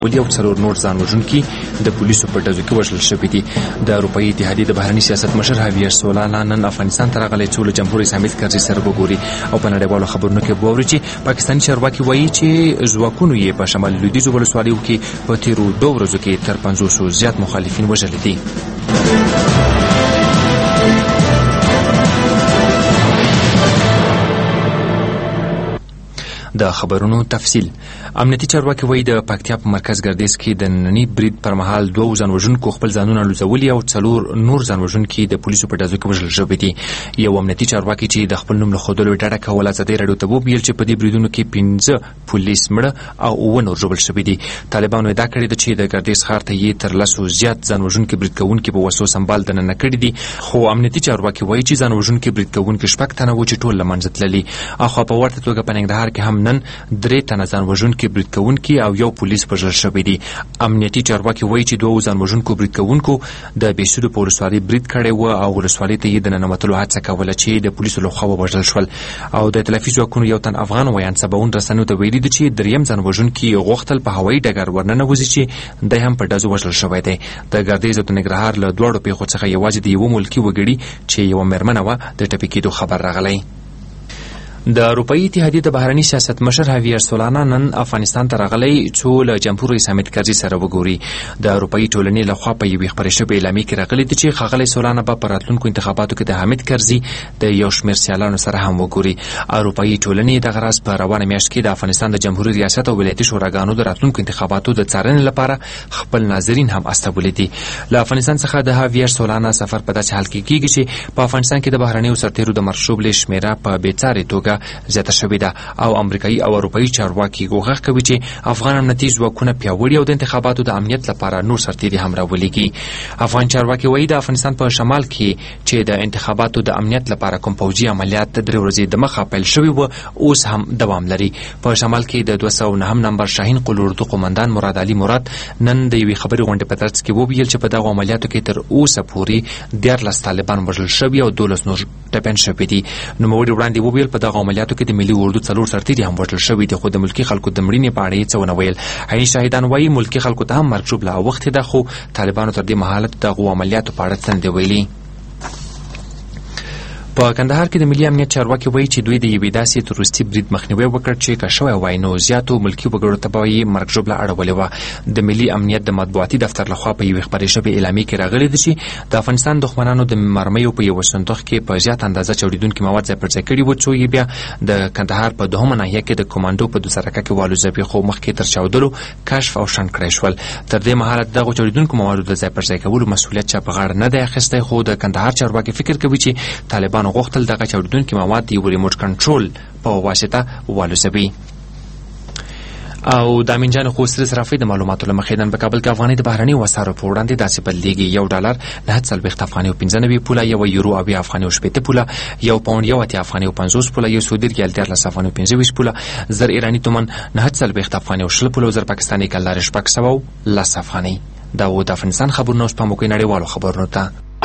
او څلور نور ځان وژونکي د پولیسو په ډزو کې وژل شوي دي. د اروپایي اتحادیې د بهرني سیاست مشر هاویر سولانا نن افغانستان ته راغلی څو له جمهور رئیس حامد کرزي سره وګوري او په نړیوالو خبرونو کې واوري چې پاکستاني چارواکي وایي چې ځواکونو یې په شمال لویدیځو ولسوالیو کې په تیرو 2 ورځو کې تر 500 زیات مخالفین وژلي دي. د خبرونو تفصیل. امنیتي چارواکي وایي د پکتیا په مرکز ګردیز کې د ننني برید پر مهال 2 ځان وژونکو خپل ځانونه لوځولي او 4 نور ځان وژونکي د پولیسو په ډزو کې وژل شوي دي. یو امنیتي چارواکي چې د خپل نوم له ښودلو ډډه کوله ازادۍ راډیو ته وویل چې په دې بریدونو کې 15 پولیس مړه او 9 نور ژوبل شوي دي. طالبانو ادعا کړې ده چې د ګردیز ښار ته یې تر 10 زیات ځان وژونکي برید کوونکي په وسلو سمبال دننه کړي دي، خو امنیتي چارواکي وایي چې ځان وژونکي برید کوونکي 6 تنه وو چې ټول له منځه تللي. اخوا په ورته توګه په ننګرهار کې هم نن 3 تنه ځان وژونکي برید کوونکي او یو پولیس وژل شوي دي. امنیتي چارواکي وایي چې 2 ځان وژونکو برید کوونکو د بېسودو په ولسوالۍ برید کړی و او ولسوالۍ ته یې د ننوتلو هڅه کوله چې د پولیسو لخوا ووژل شول. او د ائتلافي ځواکونو یو تن افغان ویان سباوون رسنیو ته ویلي دي چې 3 ځان وژونکي غوښتل په هوایي ډګر ورننوځي چې دی هم په ډزو وژل شوی دی. د ګردیز او د ننګرهار له دواړو پیښو څخه یوازې د یوه ملکي وګړي چې یوه مېرمنه وه د ټپي کېدو خبر راغلی. د اروپایي اتحادیې د بهرني سیاست مشر هاویر سولانا نن افغانستان ته راغلی څو له جمهور رئیس حامد کرزي سره وګوري. د اروپایي ټولنې لخوا په یوې خپرې شوې اعلامیې کې راغلي دي چې ښاغلی سولانا به په راتلونکو انتخاباتو کې د حامد کرزي د یو شمېر سیالانو سره هم وګوري. اروپایي ټولنې دغه راز په روانه میاشت کې د افغانستان د جمهوري ریاست او ولایتي شوراګانو د راتلونکو انتخاباتو د څارنې لپاره خپل ناظرین هم استولي دي. له افغانستان څخه د هاویر سولانا سفر په داسې حال کې کېږي چې په افغانستان کې د بهرنیو سرتیرو د مرشوبلې شمېره په بېڅارې توګه زیاته شوې ده او امریکایي او اروپایي چارواکي کوښښ کوي چې افغان امنیتي ځواکونه پیاوړي او د انتخاباتو د امنیت لپاره نور سرتیري هم راولېږي. افغان چارواکي وایي د افغانستان په شمال کې چې د انتخاباتو د امنیت لپاره کوم پوځي عملیات 3 ورځې دمخه پیل شوي و اوس هم دوام لري. په شمال کې د 209 نمبر شاهین قل اردو قومندان مراد علي مراد نن د یوې خبري غونډې په ترڅ کې وویل چې په دغه عملیاتو کې تر اوسه پورې 14 طالبان وژل شوي او 12 نور ټپیان شوي دي. نوموړي وړاندې وویل په دغه عملیاتو کې د ملي اردو 4 سرتیري هم وژل شوي دي، خو د ملکي خلکو د مړینې په اړه یې څه ونه ویل. عیني شاهدان وایي ملکي خلکو ته هم مرګ ژوبله اوښتې ده، خو طالبانو تر دې مهاله دغو عملیاتو په اړه څه نه دي ویلي. په کندهار کې د ملي امنیت چارواکي وایي چې دوی د یوې داسې تروریستي برید مخنیوی وکړ چې که شوی وای نو زیاتو ملکي وګړو ته به یې مرګ ژوبله اړولې وه. د ملي امنیت د مطبوعاتي دفتر لخوا په یوې خپرې شوې اعلامیې کې راغلي دي چې د افغانستان دښمنانو د مرمیو په یوه صندوق کې په زیات اندازه چاودېدونکي مواد ځای پر ځای کړي وو، څو یې بیا د کندهار په 2مه ناحیه کې د کمانډو په دوسرکه کې والوځوي، خو مخکې تر چاودلو کشف او شنډ کړی شول. تر دې مهاله دغو چاودېدونکو موادو د ځای پر ځای کولو مسؤلیت چا په غاړه نه دی اخیستی، خو د کندهار چارواکي فکر کوي چې طالبانو غوښتل دغه چاودېدونکي مواد یو ریموټ کنټرول په واسطه والوځوي. او د امین جان خوسری صرافي د معلوماتو له مخې نن په کابل کې افغاني د بهرنیو اسعارو په وړاندې داسې بدلېږي: $1 9.40 افغاني او 95 پوله، یو یورو 80 افغاني او 80 پوله، یو پاوند 80 افغاني او 50 پوله، یو سعودي ریال 13 افغاني او 25 پوله، زر ایرانی تومن 9.40 افغاني او 60 پوله، زر پاکستاني کلدار 610 افغاني. دا و د افغانستان خبرونه. اوس په موقع نړیوالو خبرونو ته.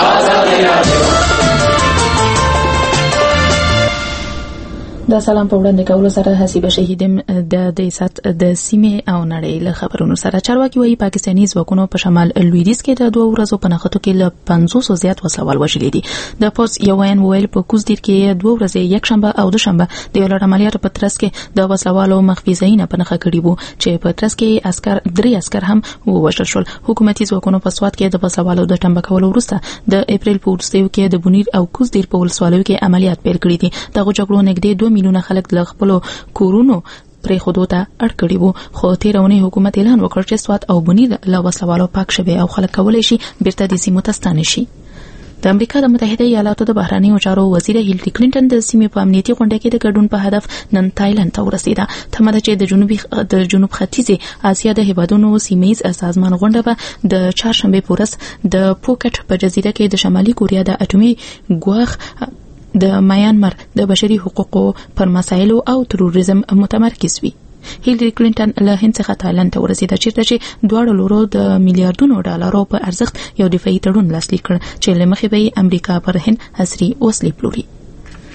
د سلام په وړاندې کولو سره حسیبه شهیدم د سات د سیمې او نړۍ له خبرونو سره. چارواکي وایي پاکستاني ځواکونو په شمال لویدیځ کې د 2 ورځو په نښتو کې له 500 زیات وسلوال وژلي دي. د پوز یو وین ویل په کوزدیر کې 2 ورځې یکشنبه او دوشنبه د یو لړ عملیاتو په ترڅ کې د وسلوالو مخفي ځایونه په نښه کړي وو چې په ترڅ کې 3 عسكر هم ووژل شول. حکومتي ځواکونو په سواد کې د وسلوالو د ټمبه کولو وروسته د اپریل په وروستیو کې د بونیر او کوزدیر په ولسوالیو کې عملیات پیل کړي دي. دغه جګړو نږدې 2 میلیونه خلک له خپل کورونو پرې خودو ته اړ کړي وو، خو تیرونی حکومت اعلان وکړ چې سواد او بونیر له وسلوالو پاک شوي او خلک کولای شي بیرته د سیمو ته ستانه شي. د امریکا د متحده ایالاتو د بهرنیو چارو وزیر هیلری کلینټن د سیمې په امنیتي غونډه کې د ګډون په هدف نن تایلند ته ورسېده. تمه ده چې د جنوب ختیځې اسیا د هیوادونو سیمه‌یز سازمان غونډه به د چهارشنبه په ورځ د پوکټ په جزیره کې د شمالي کوریا د اټومي ګواښ د میانمار د بشري حقوقو پر مسایلو او تروریزم متمرکز وي. هیلری کلینټن له هند څخه تایلند ته ورسېده چې دواړو لورو د میلیارډونو ډالرو په ارزښت یو دفاعي تړون لاسلیک کړ چې له مخې به امریکا پر هند عصري وسلې پلوري.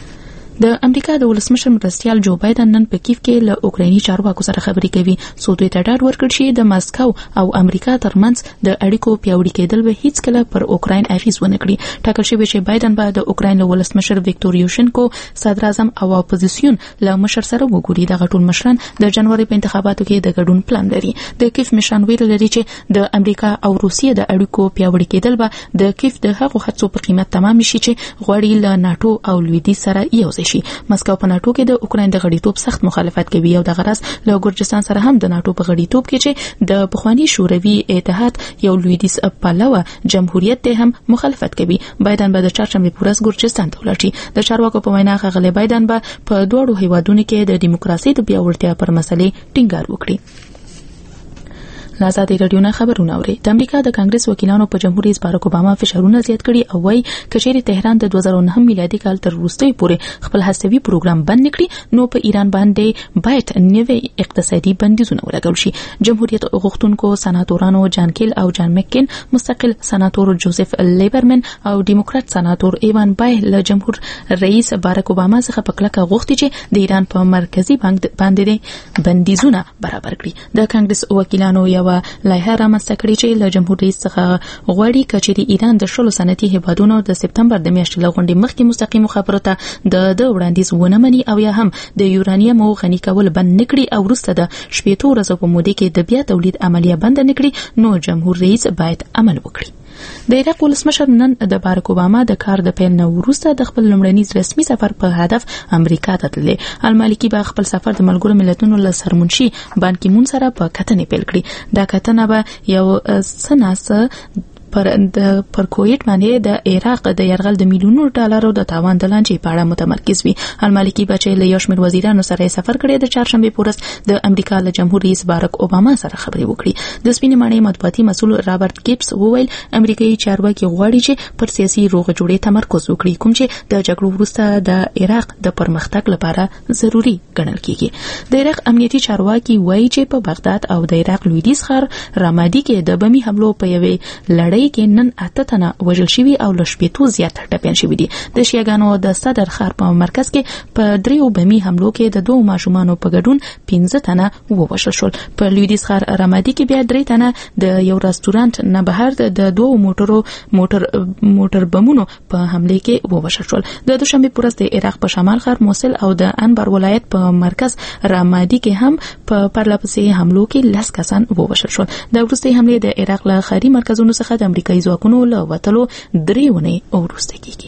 د امریکا د ولسمشر مرستیال جو بایدن نن په کیف کې له اوکرایني چارواکو سره خبرې کوي څو دوی ته ډاډ ورکړ چې د ماسکو او امریکا ترمنځ د اړیکو پیاوړي کېدل به هیڅ کله پر اوکراین اغیز ونه کړي. ټاکل شوی چې بایدن به د اوکراین ولسمشر ویکتور یوشنکو صدر اعظم او اپوزیسیون له مشر سره وګوري. د غټون مشران د جنوري په انتخاباتو کې د ګډون پلان لري. د کیف مشران ویل لري چې د امریکا او روسیې د اړیکو پیاوړي کېدل به د کیف د هغو هڅو په قیمت تمام شي چې غواړي له ناتو او لویدیځ سره یوځای شي. ماسکو په ناتو کې د اوکراین د غړیتوب سخت مخالفت کوي او د غرض له ګورجستان سره هم د ناتو په غړیتوب کې چې د پخوانی شوروي اتحاد یو لویدیځ پلوه جمهوریت ته هم مخالفت کوي. بایدن به د چهارشنبه په ورځ ګورجستان ته لاړ شي. د چارواکو په وینا ښاغلی بایدن به په دوړو هیوادونو کې د دیموکراسي د پیاوړتیا پر مسلې ټینګار وکړي. آزادي رادیو نه خبرونه اوري. د امریکا د کانګرس وکیلانو په جمهور رئیس بارک اوباما فشارونه زیات کړي او وايي کچېری تهران د 2009 میلادي کال تر وروستۍ پورې خپل هڅوي پروګرام بند نکړي نو په ایران باندې باید نوې اقتصادي بندیزونه ولګول شي. جمهوریت غوښتونکو سناتورانو جان کیل او جان مکین، مستقل سناتور جوزف لیبرمن او ډیموکرات سناتور ایوان بای له جمهور رئیس بارک اوباما څخه په کلکه غوښتي چې د ایران په مرکزی بانک باندې بندیزونه برابر کړي. د کانګرس وکیلانو یو لایحه رامنځته کړې چې له جمهور رئیس څخه غواړي کچېری ایران د 16 سنتي هیوادونو د سپتمبر د میاشتې لغونډې مخکې مستقیم خبرو ته د وړاندیز ونه مني او یا هم د یورانیم غني کول بند نکړي او وروسته د 18 ورځې په موده کې د بیا تولید عملیه بند نکړي نو جمهور رئیس باید عمل وکړي. د عراق ولسمشر نن د بارک اوباما د کار د پیل نه وروسته د خپل لومړني رسمي سفر په هدف امریکا ته تللی. المالکی به خپل سفر د ملګرو ملتونو له سرمنشي بان کی مون سره په کتنې پیل کړي. دا کتنه به یو سناسه پر کویت باندې د عراق د يرغل د میلیونونو ډالرو د تاوان د لانجې په اړه متمرکز وي. المالکی بچي له یو شمېر وزیرانو سره سفر کړی. د چهارشنبه په ورځ د امریکا له جمهور رئیس بارک اوباما سره خبرې وکړي. د سپینې ماڼۍ مطبوعاتي مسؤل رابرټ ګیبس وویل امریکایي چارواکي غواړي چې پر سیاسي روغ جوړې تمرکز وکړي کوم چې د جګړو وروسته د عراق د پرمختګ لپاره ضروری ګڼل کیږي. د عراق امنیتي چارواکي وایي چې په بغداد او د عراق لویدیځ ښار رامادي کې د بمي حملو په یوې لړۍ کې نن 8 تنه وژل شوي او له 80 زیات ټپيان شوي دي. د شیعاګانو د صدر ښار په مرکز کې په 3 بمي حملو کې د 2 ماشومانو په ګډون 15 تنه ووژل شول. په لویدیځ ښار رامادي کې بیا 3 تنه د یو رستورانت نه بهر د 2 موټر بمونو په حمله کې ووژل شول. د دوشنبه په ورځ د عراق په شمال ښار موصل او د انبر ولایت په مرکز رامادي کې هم په پرلپسې حملو کې 10 کسان ووژل شول. د وروستي حمله د عراق له ښاري مرکزونو څخه د امریکایي ځواکونو له وتلو 3 ونې وروسته کیږي.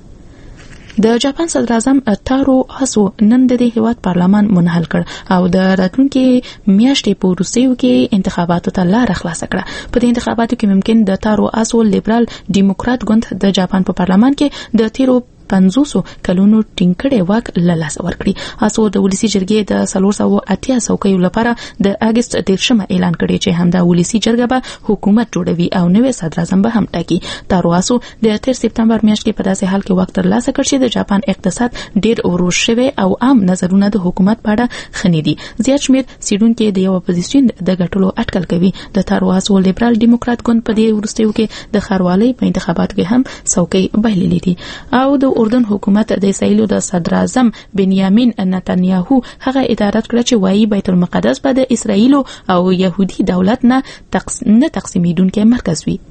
د جاپان صدر اعظم تارو آسو نن د هیواد پارلمان منحل کړ او د راتلونکي میاشتې په وروستیو کې انتخاباتو ته لار خلاصه کړه. په دې انتخاباتو کې ممکن د تارو آسو لیبرال ډیموکرات ګوند د جاپان په پارلمان کې د تیرو 500 کلونو ټینګړې واک له لاسه ورکړي. آسو د ولسی جرګې د 380 څوکیو لپاره د اگست 13 اعلان کړی چې همدا ولسی جرګه به حکومت جوړوي او نوې صدر اعظم به هم ټاکي. تارو آسو د 13 سپتمبر میاشت کې په داسې حال کې وخت تر لاسه کړ چې د جاپان اقتصاد ډیر ورو شوی او عام نظرونه د حکومت په اړه خني دي. زیات شمیر سیډونکو د یو اپوزیسیون د ګټلو اټکل کوي. د تارو آسو لیبرال ډیموکرات ګوند په دې ورستیو کې د خاروالۍ په انتخاباتو کې هم څوکۍ بایللې دي او د اردن حکومت د اسرائیل د صدر اعظم بنیامین نتنیاهو هغه ادارت کړ چې وایي بیت المقدس به د اسرائیل او يهودي دولت نه تقسیمیدونکو مرکز وي.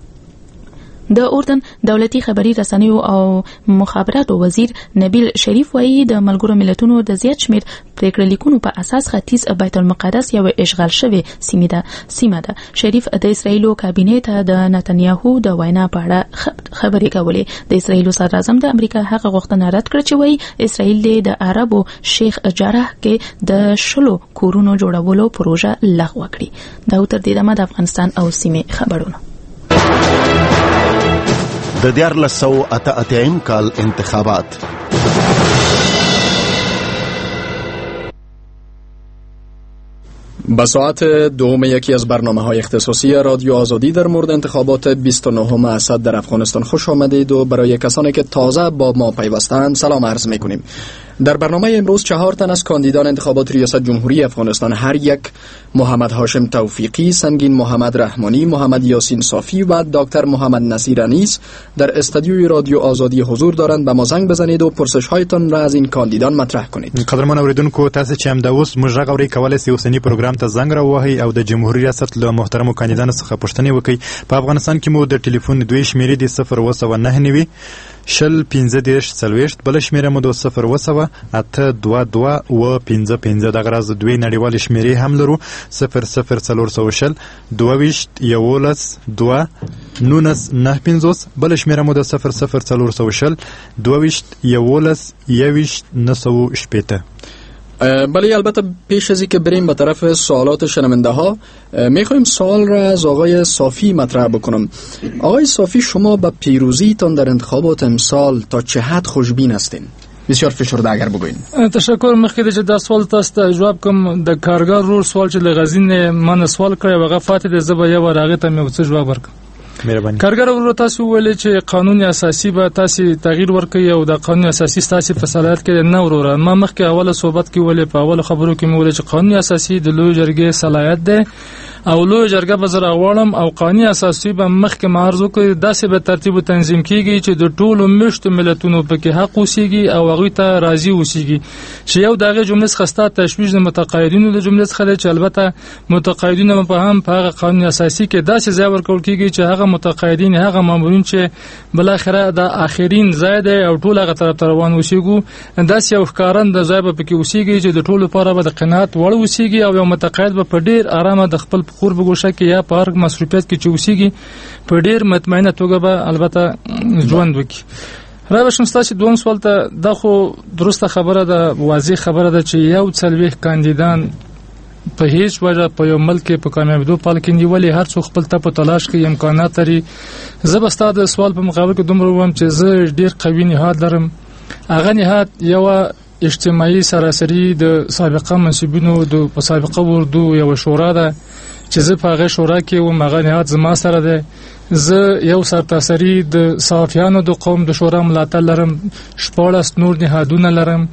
د اردن دولتي خبري رسنیو او مخابراتو وزیر نبیل شریف وایي د ملګرو ملتونو د زیات شمیر پریکړه لیکونو په اساس ختیځ بیت المقدس یو اشغال شوی سیمه ده. شریف د اسرائیل کابینه ته د نتنیاهو د وینا په اړه خبرې کولې. د اسرائیل صدر اعظم د امریکا هغه غوښتنه رد کړه چې وایي اسرائیل د عربو شیخ جراح کې د 10 کورونو جوړولو پروژه لغوه کړې. دا تر دې دمه د افغانستان او سیمې خبرونه. د 1988 کال انتخابات به ساعت دوم یکی از برنامه‌های اختصاصی رادیو آزادی در مورد انتخابات 29 اسد در افغانستان خوش آمدید و برای کسانی که تازه با ما پیوستند سلام عرض می‌کنیم. در برنامه امروز 4 تن از کاندیدان انتخابات ریاست جمهوری افغانستان، هر یک محمد هاشم توفیقی، سنگین محمد رحمانی، محمد یاسین صافی و دکتر محمد نصیر انیس در استودیوی رادیو آزادی حضور دارند. به ما زنگ بزنید و پرسش‌هایتان را از این کاندیدان مطرح کنید. قدرمن اوریدونکو، تاسو چې هم د اوس موږ غږ اورئ کولای شئ اوسنی پروګرام ته زنګ راوهئ او د جمهوریت ریاست له محترمو کاندیدانو څخه پوښتنې وکړئ. په افغانستان کې مو د ټلیفون دوی شمیرې دي 019 شل 15 40 بل شمیره مو د 0 و 55 دغه راز دوی نړیوال شمیرې هم لرو 00400 22 11 2 19 بل شمیره مو د 00400 22 11 19 بله، البته پیش از اینکه بریم به طرف سوالات شنونده ها میخوایم سوال را از آقای صافی مطرح بکنم. آقای صافی، شما به پیروزیتان در انتخابات امسال تا چه حد خوشبین هستین؟ بسیار فشرده اگر بگوین. تشکر. مخکې چې دا سوال تاسو ته جواب کوم، د کارګر رور سوال چې لغزین من سوال کړی وغه فاتې د زبې یو راغی ته مې څه جواب ورکړم. مهرباني. کارګر ورو تاسو ویل چې قانون اساسي به تاسو تغییر ورکړي او د قانون اساسي تاسو په صلاحیت کې نه وروره. ما مخکې اوله صحبت کې ویل، په اوله خبرو کې مې ویل چې قانون اساسي د لوی جرګې صلاحیت ده او لوی جرګه به زرا غواړم او قانوني اساسي به مخکې معرض کوي، داسې به ترتیب او تنظیم کیږي چې د ټولو مشتو ملتونو په کې حق وسیږي او هغه ته راضي وسیږي. چې یو دغه جمله خسته تشویش د متقاعدینو د جمله څخه چې البته متقاعدینو په هم په هغه قانون اساسي کې داسې ځای ورکول کیږي چې هغه متقاعدین، هغه مامورین چې بل اخره د اخرین ځای دی او ټول هغه طرف روان وسیږي، داسې یو ښکارند ځای به پکې وسیږي چې د ټولو لپاره به د قناعت وړ وسیږي او یو متقاعد به په ډیر آرامه د خپل خور بګوشه کې یا پارک مصروفیت کې چې وسیږي په ډیر مطمئنه توګه به البته ژوند وکړي. راوښم ستاسو دوم سوال ته دا خو درسته خبره ده، واضح خبره ده چې یو څلويخ کاندیدان په هیڅ وجه په یو ملک په کامیابیدو پال کې نیولې، هر څوک خپل ته په تلاش کې امکانات لري. زه به ستاسو د سوال په مقابل کې دومره وایم چې زه ډیر قوي نهاد لرم. هغه نهاد یو اجتماعي سراسری د سابقه منصبینو د سابقه وردو یو شورا ده چې زه په هغه شورا کې و مغه نهاد زما سره ده. زه یو سرتاسري د صافیانو د قوم د شورا ملاتړ لرم، 14 نور نهادونه لرم.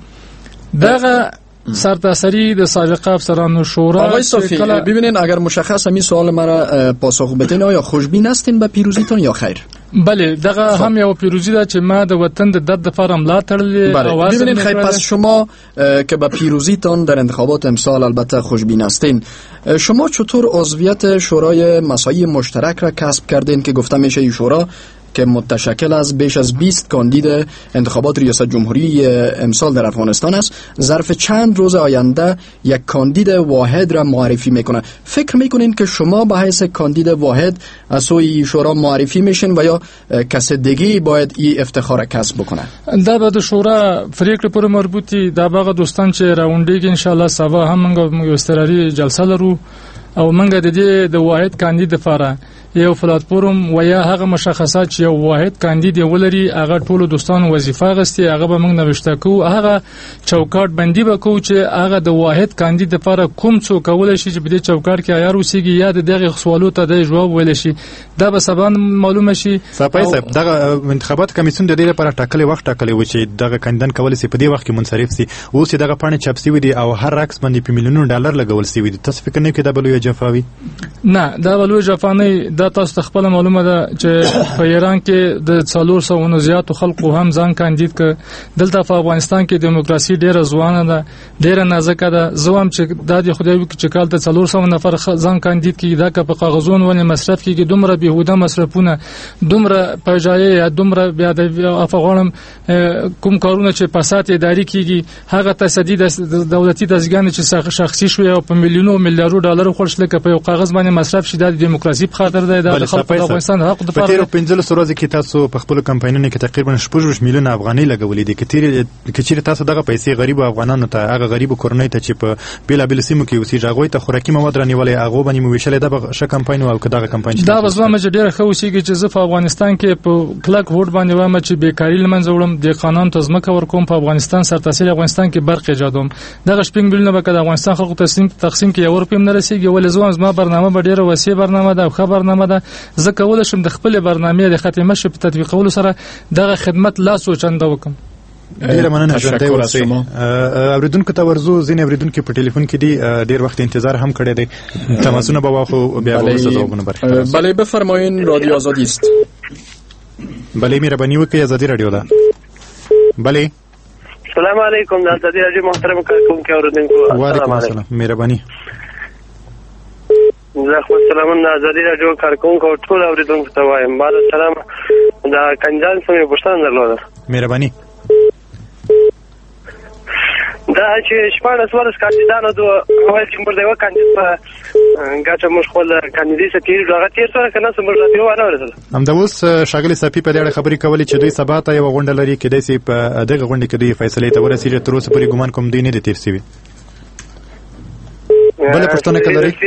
دغه سرتاسری د سابقه افسرانو شورا. آقای صافی، ببینین اگر مشخص همین سوال مرا پاسخ بدین، آیا خوشبین هستین به پیروزیتون یا خیر؟ بله، دغه هم یو پیروزی ده چې ما د وطن د درد لپاره ملاتړ لرم. ببینین خیر، پس شما که به پیروزیتون در انتخابات امسال البته خوشبین هستین، شما چطور عضویت شورای مساعی مشترک را کسب کردین که گفته میشه این شورا که متشکل از بیش از 20 کاندید انتخابات ریاست جمهوری امسال در افغانستان است، ظرف چند روز آینده یک کاندید واحد را معرفی میکنه؟ فکر میکنین که شما به حیث کاندید واحد از سوی شورا معرفی میشین و یا کس دیگه باید این افتخار کسب بکنه؟ دا به شورا فریق پر مربوطی دا باغ دوستان چې راوندېږي ان شاء الله سبا هم موږ استراري جلسه لرو او موږ د دې د واحد کاندید لپاره یو پلاتفورم و یا هغه مشخصات چې یو واحد کاندید ولري، هغه ټول دوستانو وظیفه غستې، هغه به موږ نوښته کوو، هغه چوکاټ بندي وکړو چې هغه د واحد کاندید لپاره کوم څوک کولای شي چې په دې چوکاټ کې عیار وسیږي یا د دغه سوالو ته د جواب ویل شي. دا به سبا معلومه شي. صاحب دغه انتخابات کمیسیون د دې لپاره ټاکلي وخت ټاکلي و چې دغه کاندیدان کولای شي په دې وخت کې منصرف شي. اوس دغه پاڼې چاپ شوی دي او هر عکس باندې په میلیونونو ډالر لګول شوی دي. تاسو فکر نه کوئ دا بلوي جفاوي؟ نه، دا بلوي جفانه دا تاسو خپل معلومه ده چې په ایران کې د 400 زیاتو خلکو هم ځان کاندید ک. دلته په افغانستان کې دیموکراسي ډیره ځوانه ده، ډیره نازکه ده. زوام چې د خدای وکړي چې کال ته 400 نفر ځان کاندید کیږي، دا که په کاغذونو ولې مصرف کیږي، دومره بهوده مصرفونه، دومره پجایي یا دومره بیا د افغانم کوم کارونه چې پاسات اداري کیږي، هغه تصدید دولتي دزګان چې شخصي شوی او په میلیونو میلیارډ ډالر خرڅل ک په یو کاغذ باندې مصرف شي، د دیموکراسي په خاطر دی. د افغانستان حق د په 15 ورځې کې تاسو په خپل کمپاینونو کې تقریبا 6 میلیون افغانۍ لګولې دي. کچېر تاسو دغه پیسې غریب افغانانو ته، هغه غریب کورنۍ ته چې په بیلابل سیمو کې اوسېږي، هغه ته خوراکي مواد رانیولې، هغه باندې مو ویشلې د ښه کمپاین او دغه کمپاین دا وزما چې ډیره خو اوسېږي چې زه په افغانستان کې په کلک ووټ باندې وایم چې بیکاری لمنځه وړم، د قانون ته ځمکه ورکوم، په افغانستان سرتاسري افغانستان کې برق ایجادوم. دغه شپږ میلیونه به د افغانستان خلکو تقسیم کې یو روپیم نه رسیږي. ولې زما برنامه به ډیره وسیع برنامه ده او ښه برنامه ده. زه کولای شم د خپل برنامه د ختمه شپ تطبیقولو سره دغه خدمت لا سوچنده وکم. ډیره مننه ژوندی تشکر از اوسئ. شما. اوریدونکو ته ورځو، ځینې اوریدونکي په ټلیفون کې دي، ډیر وخت انتظار هم کړی دی. تماسونه به واخلو، بیا به وروسته ځوابونه برخلاص. بله بفرمایین، رادیو آزادی است. بله مهرباني وکړئ، آزادي راډیو ده. بله السلام علیکم، د آزادی راډیو محترم کارکونکو اوریدونکو. وعلیکم السلام، مهرباني. زه خو سلامونه د آزادی راډیو کارکونکو او ټول اوریدونکو ته وایم. بعد السلام. د کنجان سمې پوښتنه درلوده. مهرباني. دا چې 14 کاندیدانو اول چې موږ د یو کاندید په ګټه موږ خپل کاندیدي سره هغه تیر سره کنه موږ راځو ونه ورسول. همدا اوس ښاغلي صافي په دې اړه خبرې کولې چې دوی سبا ته یو غونډه لري، کېدای شي په دغه غونډه کې دوی فیصلې ته ورسېږي. تر اوسه پورې ګمان کوم دوی نه دي تیر شوي. بله پوښتنه که لرئ؟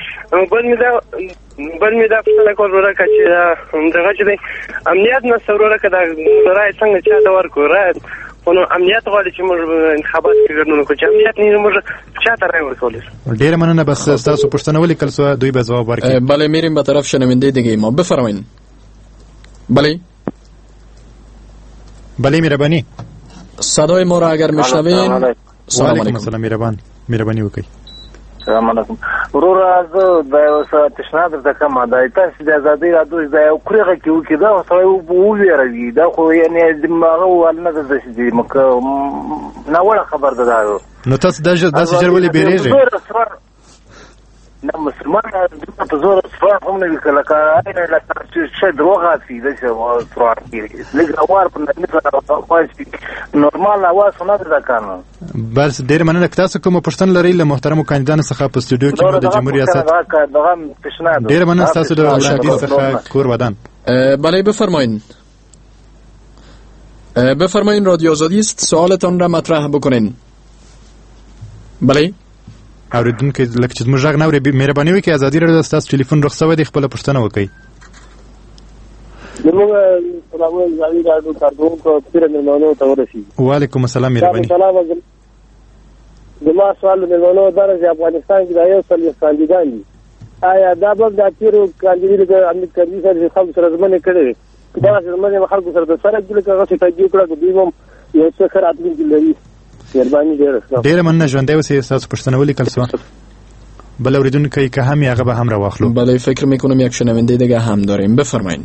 بل مې دا پوښتنه کول ورکه چې دغه چې دی امنیت نه څه که دا رایې څنګه چا ته ورکړو؟ رایې خو نو امنیت غواړي چې موږ انتخابات کې ګډون وکړو. چې امنیت نه موږ چا ته رایې ورکولی شو؟ ډیره مننه. بس ستاسو پوښتنه ولیکل سوه، دوی به ځواب ورکړي. بله میریم به طرف شنونده دیگه ما. بفرمایین. بله بله مهرباني. صدای ما را اگر میشنوین. سلام علیکم. السلام. مهرباني وکړئ. سلام علیکم ورور. زه د یو څه تشناب درته کوم. دا تاسو د آزادۍ راډیو د یو کورغه کې وکړي، دا سړی وویروي، دا خو یعنې دماغه ول نه ده چې ناوړه خبر ده. دا نو تاسو داسې ژر ولې بیریږئ؟ نه مسلمان په زور سفر هم نه وي کله چې دروغ هاتي داسې سفر کېږي لږ اوار په نظر نورمال اواز نه ده کنه. بس ډېر مننه. که تاسو کومه پوښتنه لرئ له محترمو کاندیدانو څخه په استودیو کې مو د جمهور ریاست ډېر مننه ستاسو د وړاندیز څخه کور ودان. بله بفرمایین. بفرمایین، رادیو آزادی است، سوالتان را مطرح بکنین. بله اوریدونکو لکه چې زموږ غږ نه اوري، مهرباني وکړئ آزادي راډیو ستاسو ټلیفون رخصت دی، خپله پوښتنه وکړئ. زموږ سلامونه آزادي راډیو کارکونکو پیر مېلمنو ته ورسېږي. وعلیکم السلام. مهرباني. زما سوال د مېلمنو دا دی چې افغانستان کې دا 140 کاندیدان دي، آیا دا به د تېرو کاندیدانو د امیر کرزي سره د خلکو سره ژمنې کړې وې؟ دغه ژمنې خلکو سره د سره دي لکه هغسې تجدید کړه، که دوی هم یو څه ښه راتلونکي لري؟ مهرباني ډېره مننه. ژوندی اوسئ. ستاسو پوښتنه ولیکل سوه. بل اوریدونکی که هم هغه به هم را واخلو. بله فکر میکنم یک شنونده دیگه هم داریم. بفرمایین.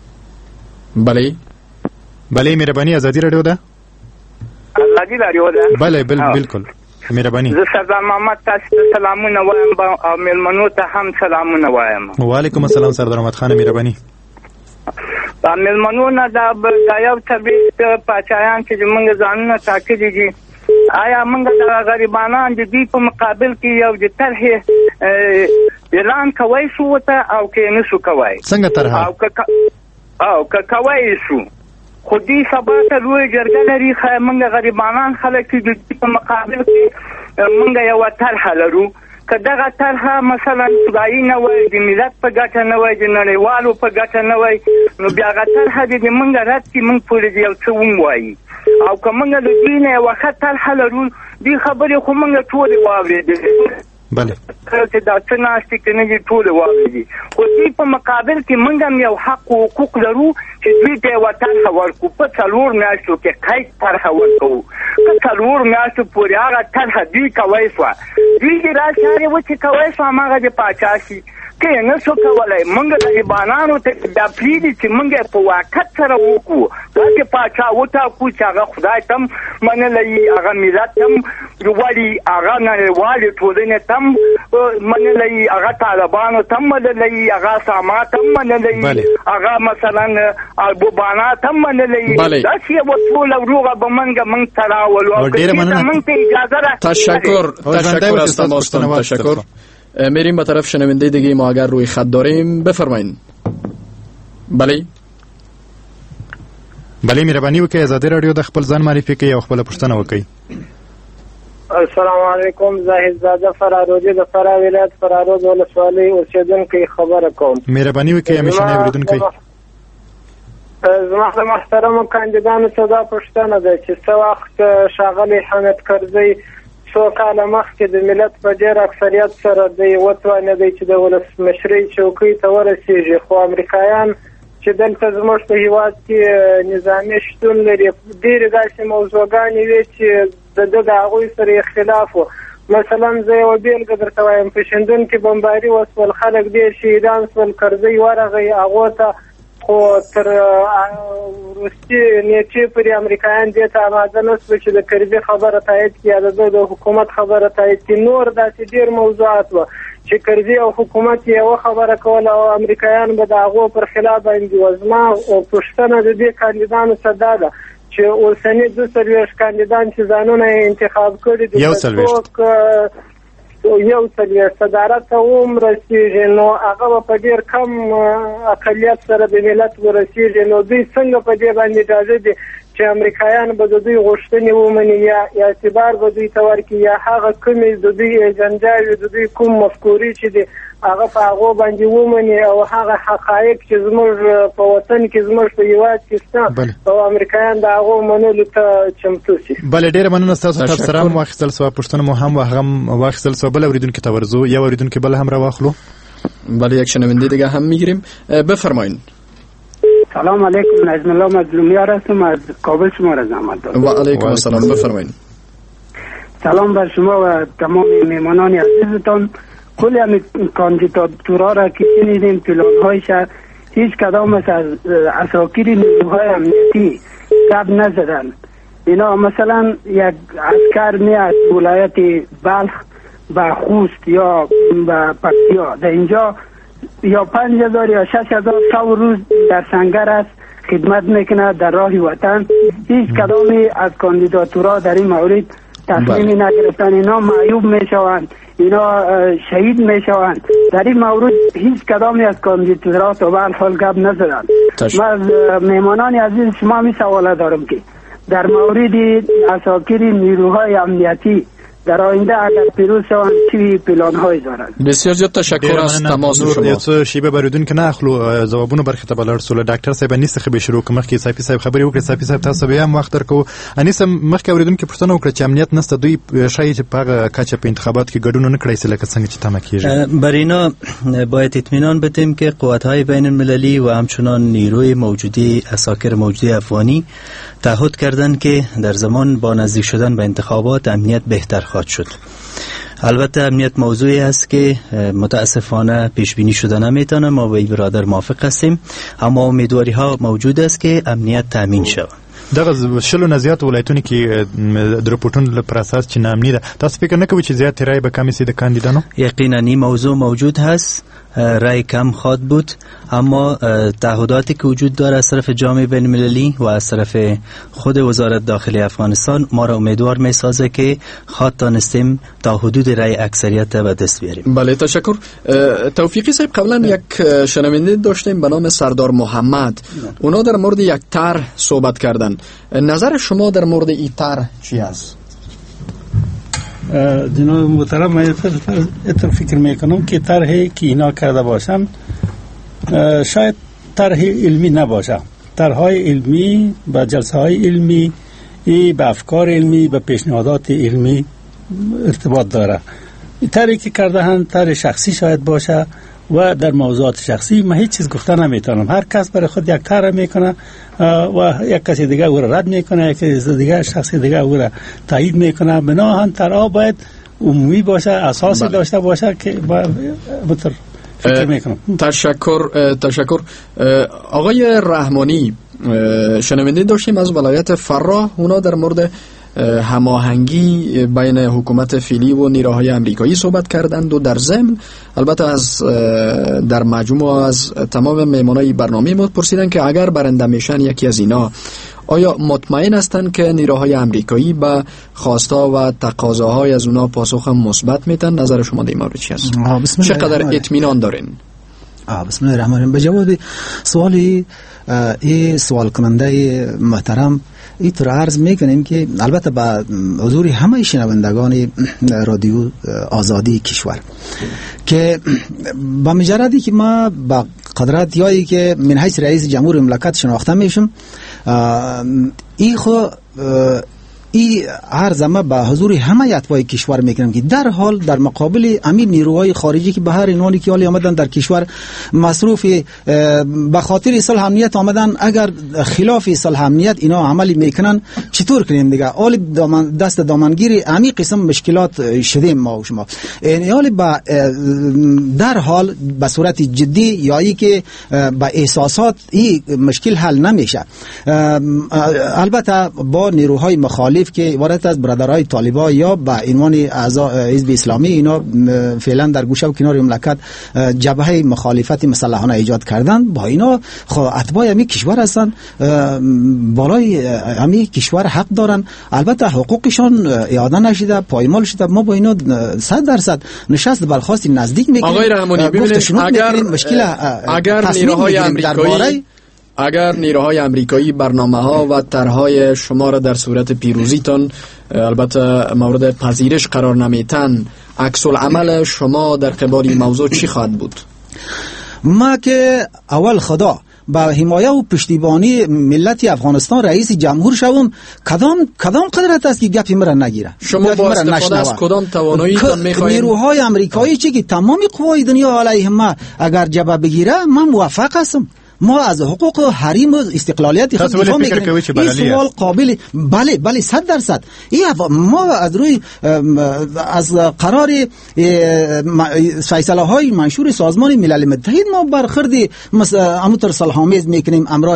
بله مهرباني. آزادي راډیو ده. آزادي راډیو ده. بله بالکل. مهرباني. زه سردار محمد تاسو ته سلامونه وایم او مېلمنو ته هم سلامونه وایم. وعلیکم السلام سردار محمد خان. مهرباني. مېلمنو نه دا یو څلوېښت پاچایان چې موږ ځانونه ټاکلي دي، آیا موږ د غریبانان د دوی په مقابل کې یو د طرحې اعلان کوی شو ورته او که نه شو کوی؟ څنګه طرحه؟ او که کوی شو خو دوی سبا ته لویه جرګه لري، موږ غریبانان خلک چې د دوی په مقابل کې موږ یوه طرحه لرو، که دغه طرحه مثلا خدایي نه وای، د ملت په ګټه نه وای، د نړیوالو په ګټه نه وای، نو بیا هغه طرحه د موږ رد کړي، موږ پورې د یو څه ووایي. او که موږ د دوی نه یوه ښه طرحه لرو، دوی خبرې خو موږ ټولې واورېدلې، بله چې دا څه ناستې که نه دي ټولې واورېدي، خو دوی په مقابل کې موږ هم یو حق و حقوق لرو چې دوی ته یوه طرحه ورکړو، په 4 میاشتو کې قید طرحه ورکوو، که 4 میاشتو پورې هغه طرحه دوی کوی شوه، دوی د راز چارې وچې کوی شو، هماغه د پاچا شي، که یې نه شو کولی، موږ غریبانانو ته دا پرېږدي چې موږ یې په واقعیت سره وکړو، داسې پاچا وټاکو چې هغه خدای ته هم منلی، هغه ملت ته هم ولي، هغه نړیوالې ټولنې ته هم منلی، هغه طالبانو ته هم منلی، هغه ساما ته هم منلی، هغه مثلا البوبانا ته هم منلی، داسې یوه ټوله وروغه به موږ ته راولو او که موږ ته اجازه را تشکر از تماستان. تشکر. میریم به طرف شنونده دیگه ما اگر روی خط داریم. بفرمایین. بله مهرباني وکړئ آزادي راډیو د خپل ځان معرفي کړئ او خپله پوښتنه وکړئ. السلام علیکم، زاهد زاده فراروجي د فراه ولایت فراروز ولسوالۍ اوسېدونکی خبره کوم. مهرباني وکړئ همیشنی اورېدونکی. زما د محترمو کاندیدانو ته دا پوښتنه ده چې څه وخت ښاغلی حامد کرزی څو کاله مخکې د ملت په ډېر اکثریت سره دی وتوانېدی چې د ولسمشرۍ چوکۍ ته ورسېږي، خو امریکایان چې دلته زموږ په هیواد کې نظامي شتون لري. ډېرې داسې موضوعګانې وې چې د هغوی سره اختلاف و. مثلا زه یوه بېلګه درته وایم، په شندون کې بمباري وسول، خلک ډېر شهیدان سول، کرزی ورغی هغو ته، خو تر وروستي نیټې پورې امریکایان دې ته اماده نه سوه چې د کرزي خبره تایید کړي یا د حکومت خبره تایید کړي. نور داسې ډېر موضوعات وه چې کرزي او حکومت یوه خبره کوله او امریکایان به د هغو پر خلاف باندې وه. زما پوښتنه د دې کاندیدانو څخه دا ده چې اوسني 42 کاندیدان چې ځانونه یې انتخاب کړي دي، یو څلوېښت صدارت ته رسېږي، نو هغه به په ډېر کم اقلیت سره د ملت ورسېږي. نو دوی څنګه په دې باندې ډاډه دي چې امریکایان به د دوی غوښتنې ومني یا اعتبار به دوی ته ورکړي، یا هغه کومې د دوی ایجنډاوې، د دوی کوم مفکورې چې دي هغه په هغو باندې ومني، او هغه حقایق چې زموږ په وطن کې زموږ په هیواد کې شته او امریکایان د هغو منلو ته چمتو شي. بله، ډېره مننه ستاسو. تاسو سره هم واخیستل سوه، پوښتنه مو هم واخیستل سوه. بل اوریدونکي ته ورځو، یو اوریدونکي بل هم راواخلو. بله، یک شنونده دیگه هم میگیریم. بفرمایید. سلام علیکم، نجم الله مظلومیار هستم، از کابل شما را زحمت دارم. و علیکم السلام، بفرمایید. سلام بر شما و تمام میهمانان عزیزتان. کلی همین کاندیداتورها را که شنیدیم پلان‌هایش هیچ کدام از اساکیر نیروهای امنیتی گپ نزدن. اینا مثلا یک عسکر میاد ولایت بلخ به خوست یا به پکتیا، در اینجا یا 5000 یا 6000 روز در سنگر است خدمت میکنه در راه وطن. هیچ کدامی از کاندیداتورها در این مورد تصمیمی نگرفتن. اینا معیوب میشوند، اینا شهید میشوند. در این مورد هیچ کدامی از کاندیداتورها تا به حال گپ نزدند. من از مهمانان عزیز شما می سوال دارم که در مورد اساکیر نیروهای امنیتی در آینده اگر پیروز شوند چی پلان‌هایی دارند؟ بسیار زیاد تشکر از تماس شما. یو څه شیبه باریدون کنه اخلو جوابونه برخه ته بلار سول. ډاکټر صاحب انیس خبر شروع کوم کې صافي صاحب خبري وکړه. صافي صاحب تاسو به هم وخت درکو. انیس مخکې اوریدون کې پښتنه وکړه چې امنیت نسته، دوی شاید چې په کاچه په انتخابات کې ګډون نه کړی لکه څنګه چې تمه کیږي. برینا باید اطمینان بدیم که قوت‌های بین‌المللی و همچنان نیروی موجودی اساکر موجودی افغانی تعهد کردند که در زمان با نزدیک شدن به انتخابات امنیت بهتر خواهد شد. البته امنیت موضوعی است که متاسفانه پیش بینی شده نمیتونه. ما با برادر موافق هستیم، اما امیدواری ها موجود است که امنیت تامین شود. دغه شلو نه زیات ولایتونه کې د رپورټونو پر اساس چې نامنی ده، تاسو فکر نه کوئ چې زیات رای به کم شي د کاندیدانو؟ یقینا این موضوع موجود هست، رای کم خواهد بود، اما تعهداتی که وجود داره از طرف جامعه بین المللی و از طرف خود وزارت داخلی افغانستان ما را امیدوار میسازه که خواهد تانستیم تا حدود رای اکثریت به دست بیاریم. بله، تشکر. توفیقی صاحب قبلا یک شنونده داشتیم به نام سردار محمد، اونا در مورد یک طرح صحبت کردن. نظر شما در مورد این طرح چی است؟ جناب محترم، من فکر میکنم که طرحی که اینا کرده باشن شاید طرح علمی نباشه. طرحهای علمی با جلسه های علمی به افکار علمی به پیشنهادات علمی ارتباط داره. طرحی که کرده هم طرح شخصی شاید باشه و در موضوعات شخصی من هیچ چیز گفته نمیتونم. هر کس برای خود یک طرح میکنه و یک کسی دیگه او را رد میکنه، یک کسی دیگه شخصی دیگه او را تایید میکنه. بنابراین طرح باید عمومی باشه، اساسی داشته باشه که فکر میکنم. تشکر. آقای رحمانی، شنونده داشتیم از ولایت فراه، اونا در مورد هماهنگی بین حکومت فعلی و نیروهای امریکایی صحبت کردند و در ضمن البته از در مجموع از تمام مهمانای برنامه ما پرسیدن که اگر برنده میشن یکی از اینا آیا مطمئن هستند که نیروهای امریکایی به خواستا و تقاضاهای از اونا پاسخ مثبت میتن؟ نظر شما در این مورد چی است؟ چقدر اطمینان دارین؟ بسم الله الرحمن الرحیم. به جواب سوالی این سوال کننده محترم اینطور عرض میکنیم که البته با حضور همه شنوندگان رادیو آزادی کشور که با مجردی که ما با قدرت یایی که من حیث رئیس جمهور مملکت شناخته میشم، این خو این عرض ما به حضور همه اتباع کشور میکنم که در حال در مقابل امیر نیروهای خارجی که به هر عنوانی که حالی آمدن در کشور مصروف به خاطر صلح امنیت آمدن، اگر خلاف صلح امنیت اینا عملی میکنن چطور کنیم دیگه؟ حال دست دامنگیر امی قسم مشکلات شدیم ما و شما. حال در حال به صورت جدی یا ای که با احساسات این مشکل حل نمیشه. البته با نیروهای مخالف که عبارت از برادرای طالبان یا با عنوان اعضای حزب اسلامی، اینا فعلا در گوشه و کنار مملکت جبهه مخالفت مسلحانه ایجاد کردن. با اینا اتباع امی کشور هستن، بالای امی کشور حق دارن. البته حقوقشان اعاده نشده، پایمال شده. ما با اینا 100% نشست برخواست نزدیک میکنیم. آقای رحمانی ببینید اگر نیروهای آمریکایی برنامه‌ها و طرح‌های شما را در صورت پیروزیتان البته مورد پذیرش قرار نمیتن، عکس العمل شما در قبال این موضوع چی خواهد بود؟ ما که اول خدا با حمایه و پشتیبانی ملت افغانستان رئیس جمهور شوم، کدام قدرت است که گپی مرا نگیره؟ شما با استفاده از کدام توانایی تان میخواهید؟ نیروهای آمریکایی چی که تمام قوای دنیا علیه ما اگر جبهه بگیره، من موافق هستم. ما از حقوق و حریم و استقلالیت خود دفاع میکنیم. این سوال قابل بله 100%. ما از روی از قرار فیصله های منشور سازمان ملل متحد ما برخورد اموتر صلح‌آمیز میکنیم امرای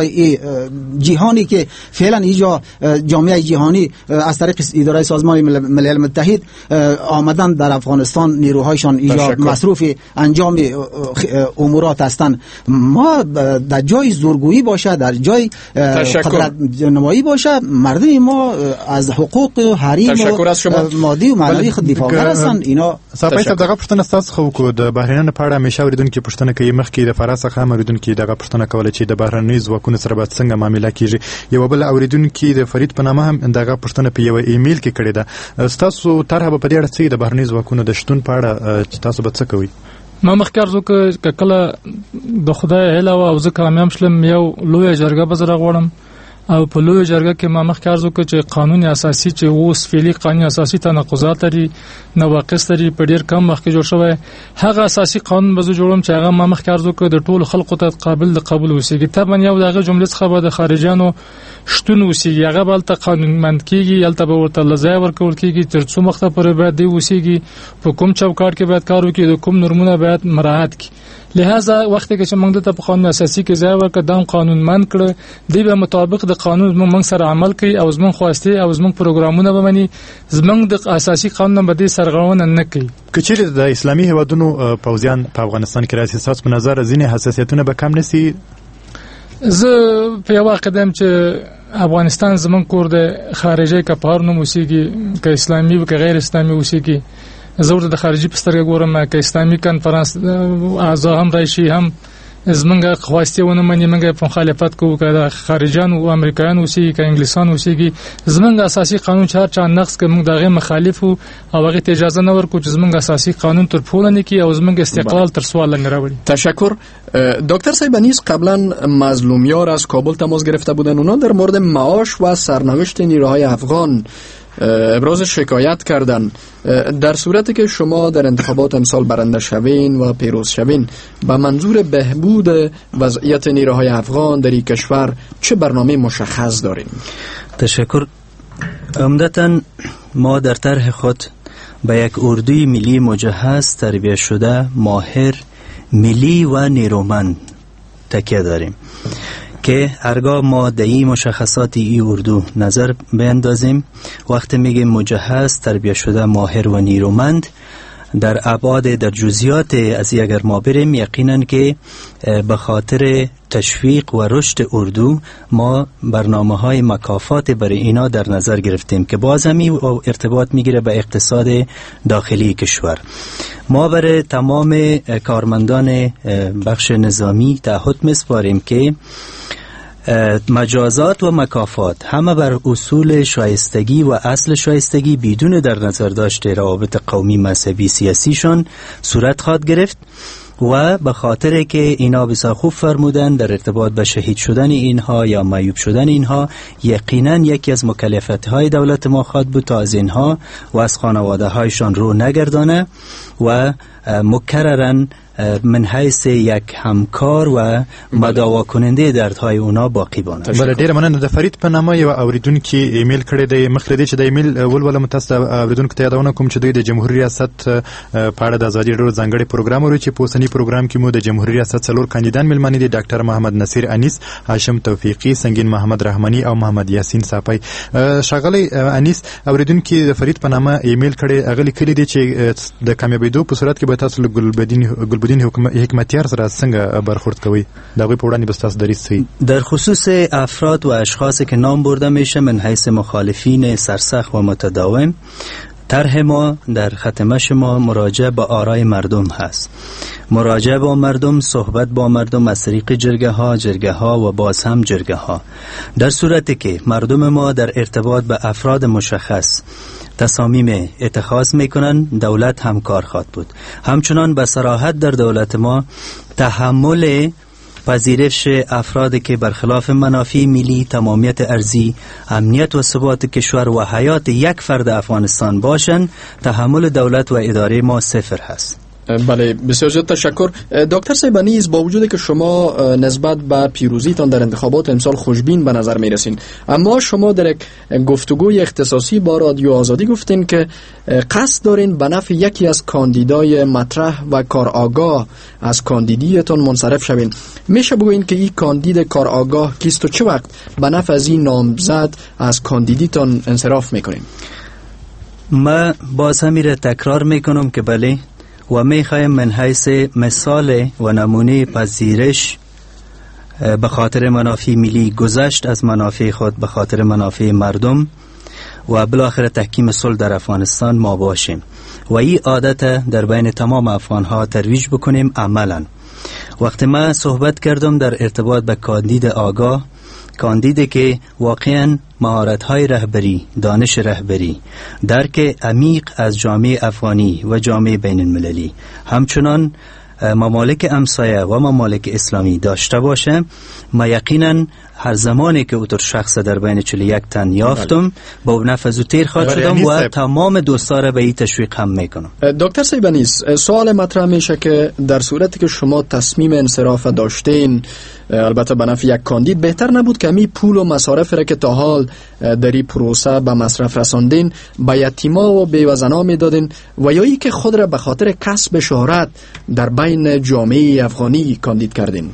جهانی که فعلا اینجا جامعه جهانی از طریق اداره سازمان ملل متحد آمدن در افغانستان، نیروهایشان اینجا مصروف انجام امورات هستند. ما در جای زورگویی باشه، در جای قدرت نمایی باشه، مردم ما از حقوق و حریم و مادی و معنوي خود دفاع هستند. اینا صاحب دغه پښتنه تاسو خو کو د بهرنیانو په اړه همیشه اوریدونکو پښتنه کوي، مخکې د فرانسې څخه هم اوریدونکو دغه پښتنه کوله چې د بهرنیو ځواکونو سره به څنګه معامله کیږي. یو بل اوریدونکو د فرید په نامه هم دغه پښتنه په یو ایمیل کې کړی ده. تاسو طرحه په دې اړه څه د بهرنیو ځواکونو د شتون په اړه چې تاسو به څه کوئ؟ ما مخکار زو که کله د خدای هله او زه کامیاب شلم یو لوی جرګه به زره غواړم، او په لوی جرګه کې ما مخکار زو چې قانون اساسي چې اوس فعلی قانون اساسي تناقضات لري، نواقص لري، په ډیر کم وخت کې جوړ شوی. هغه اساسي قانون به زه جوړم چې هغه ما مخکار زو د ټولو خلکو ته قابل د قبول وسیږي. طبعا یو دغه جمله څخه به د خارجانو شتون وسیږي، هغه بل ته قانونمند کیږي، البته به ورته لزای ورکول کیږي تر څو وخت پورې باید دی وسیږي، په کوم چوکاټ کې باید کار وکړي، د کوم نورمونه باید مراعات کړي. لہذا وخت کې چې موږ ته په قانون اساسي کې ځای ورکړ، دا قانونمند کړ، دی به مطابق د قانون موږ سره عمل کوي او زموږ خواسته او زموږ پروګرامونه به مني، زموږ د اساسي قانون باندې سرغړونه نه کوي. کچېرې د اسلامي هیوادونو پوځیان په افغانستان کې راځي، تاسو په نظر ځینې حساسیتونه به کم نشي؟ زه په یو قدم چې افغانستان زمون کور د خارجي کپار نو موسیقي که اسلامي او که غیر اسلامي موسیقي، زه د خارجي پسترګه ګورم که اسلامي کنفرانس اعضا هم راشي، هم زمونږه خواسته ونه مني، موږ په مخالفت کوو که خارجيان او امریکایان اوسي که انګلیسان اوسيږي. زمونږ اساسي قانون چا نقص کوي، موږ دغه مخالف او هغه ته اجازه نه ورکو چې زمونږ اساسي قانون تر پوله نه کی او زمونږ استقلال تر سوال نه راوړي. تشکر. دکتر سیبانیز قبلا مظلومیار از کابل تماس گرفته بودن، اونا در مورد معاش و سرنوشت نیروهای افغان ابراز شکایت کردن. در صورتی که شما در انتخابات امسال برنده شوین و پیروز شوین، به منظور بهبود وضعیت نیروهای افغان در این کشور چه برنامه مشخص دارین؟ تشکر. عمدتاً ما در طرح خود به یک اردوی ملی مجهز، تربیت شده، ماهر، ملی و نیرومند تکیه داریم که هرگاه ما در این مشخصات این اردو نظر بیندازیم، وقتی میگیم مجهز، تربیت شده، ماهر و نیرومند، در ابعاد در جزئیات از اگر ما بریم، یقینا که به خاطر تشویق و رشد اردو ما برنامه‌های مکافات برای اینا در نظر گرفتیم که باز همی ارتباط میگیره به اقتصاد داخلی کشور. ما برای تمام کارمندان بخش نظامی تعهد می‌سپاریم که مجازات و مکافات همه بر اصول شایستگی و اصل شایستگی بدون در نظر داشته روابط قومی، مذهبی، سیاسیشان صورت خواهد گرفت و به خاطر که اینا بسیار خوب فرمودن در ارتباط به شهید شدن اینها یا معیوب شدن اینها یقینا یکی از مکلفیت‌های دولت ما خواهد بود تا از اینها و از خانواده هایشان رو نگردانه و مکررن من حیث یک همکار و مداوا کننده دردهای اونا باقی بانه. بله ډیره مننه. د فرید په نامه یو اوریدونکي ایمیل کړی دی. مخکې چې د ایمیل ولولم تاسو اوریدونکو ته یادونه کوم چې دوی د جمهوریت ریاست په اړه د ازادي راډیو ځانګړي پروګرام ورو چې په اوسنی پروګرام کې مو د جمهوریت ریاست څلور کاندیدان ملمنې دي: ډاکټر محمد نصیر انیس، هاشم توفیقی، سنگین محمد رحمانی او محمد یاسین صافی. شاغلی انیس اوریدونکي د فرید په نامه ایمیل کړی، اغلی کلی دی چې د کامیابیدو په صورت کې به تاسو ګلبدین حکمتیار سره څنګه برخورد کوي؟ دا غوی په وړاندې بس تاسو دریځ سي. در خصوص افراد و اشخاصی که نام برده میشه من حیث مخالفین سرسخت و متداوم، طرح ما در ختمه شما مراجعه با آرای مردم هست. مراجعه با مردم، صحبت با مردم از طریق جرگه ها و باز هم جرگه ها. در صورتی که مردم ما در ارتباط به افراد مشخص تصامیم اتخاذ میکنن، دولت همکار خواهد بود. همچنان به صراحت در دولت ما تحمل پذیرش افرادی که برخلاف منافع ملی، تمامیت ارضی، امنیت و ثبات کشور و حیات یک فرد افغانستان باشند، تحمل دولت و اداره ما صفر هست. بله، بسیار زیاد تشکر. دکتر سیبانیز، با وجودی که شما نسبت به پیروزیتان در انتخابات امسال خوشبین به نظر می رسین، اما شما در یک گفتگوی اختصاصی با رادیو آزادی گفتین که قصد دارین به نفع یکی از کاندیدای مطرح و کارآگاه از کاندیدیتان منصرف شوین. میشه بگوین که این کاندید کارآگاه کیست و چه وقت به نفع از این نامزد از کاندیدیتان انصراف میکنین؟ ما باز همین تکرار میکنم که بله، و میخوایم من حیث مثال و نمونه پذیرش به خاطر منافع ملی گذشت از منافع خود به خاطر منافع مردم و بالاخره تحکیم صلح در افغانستان ما باشیم و این عادت در بین تمام افغانها ترویج بکنیم عملا. وقتی ما صحبت کردم در ارتباط به کاندید آگاه، کاندیدی که واقعا مهارت‌های رهبری، دانش رهبری، درک عمیق از جامعه افغانی و جامعه بین المللی، همچنان ممالک همسایه و ممالک اسلامی داشته باشه، ما یقینا هر زمانی که اوتر شخص در بین 41 تن یافتم با نفذ و تیر خواهد شدم و تمام دوستا را به این تشویق هم میکنم. دکتر سیبانیز، سوال مطرح میشه که در صورتی که شما تصمیم انصراف داشتین، البته به نفع یک کاندید، بهتر نبود که می پول و مصارف را که تا حال در این پروسه به مصرف رساندین به یتیما و بیوزنا میدادین و یا ای که خود را به خاطر کسب شهرت در بین جامعه افغانی کاندید کردین؟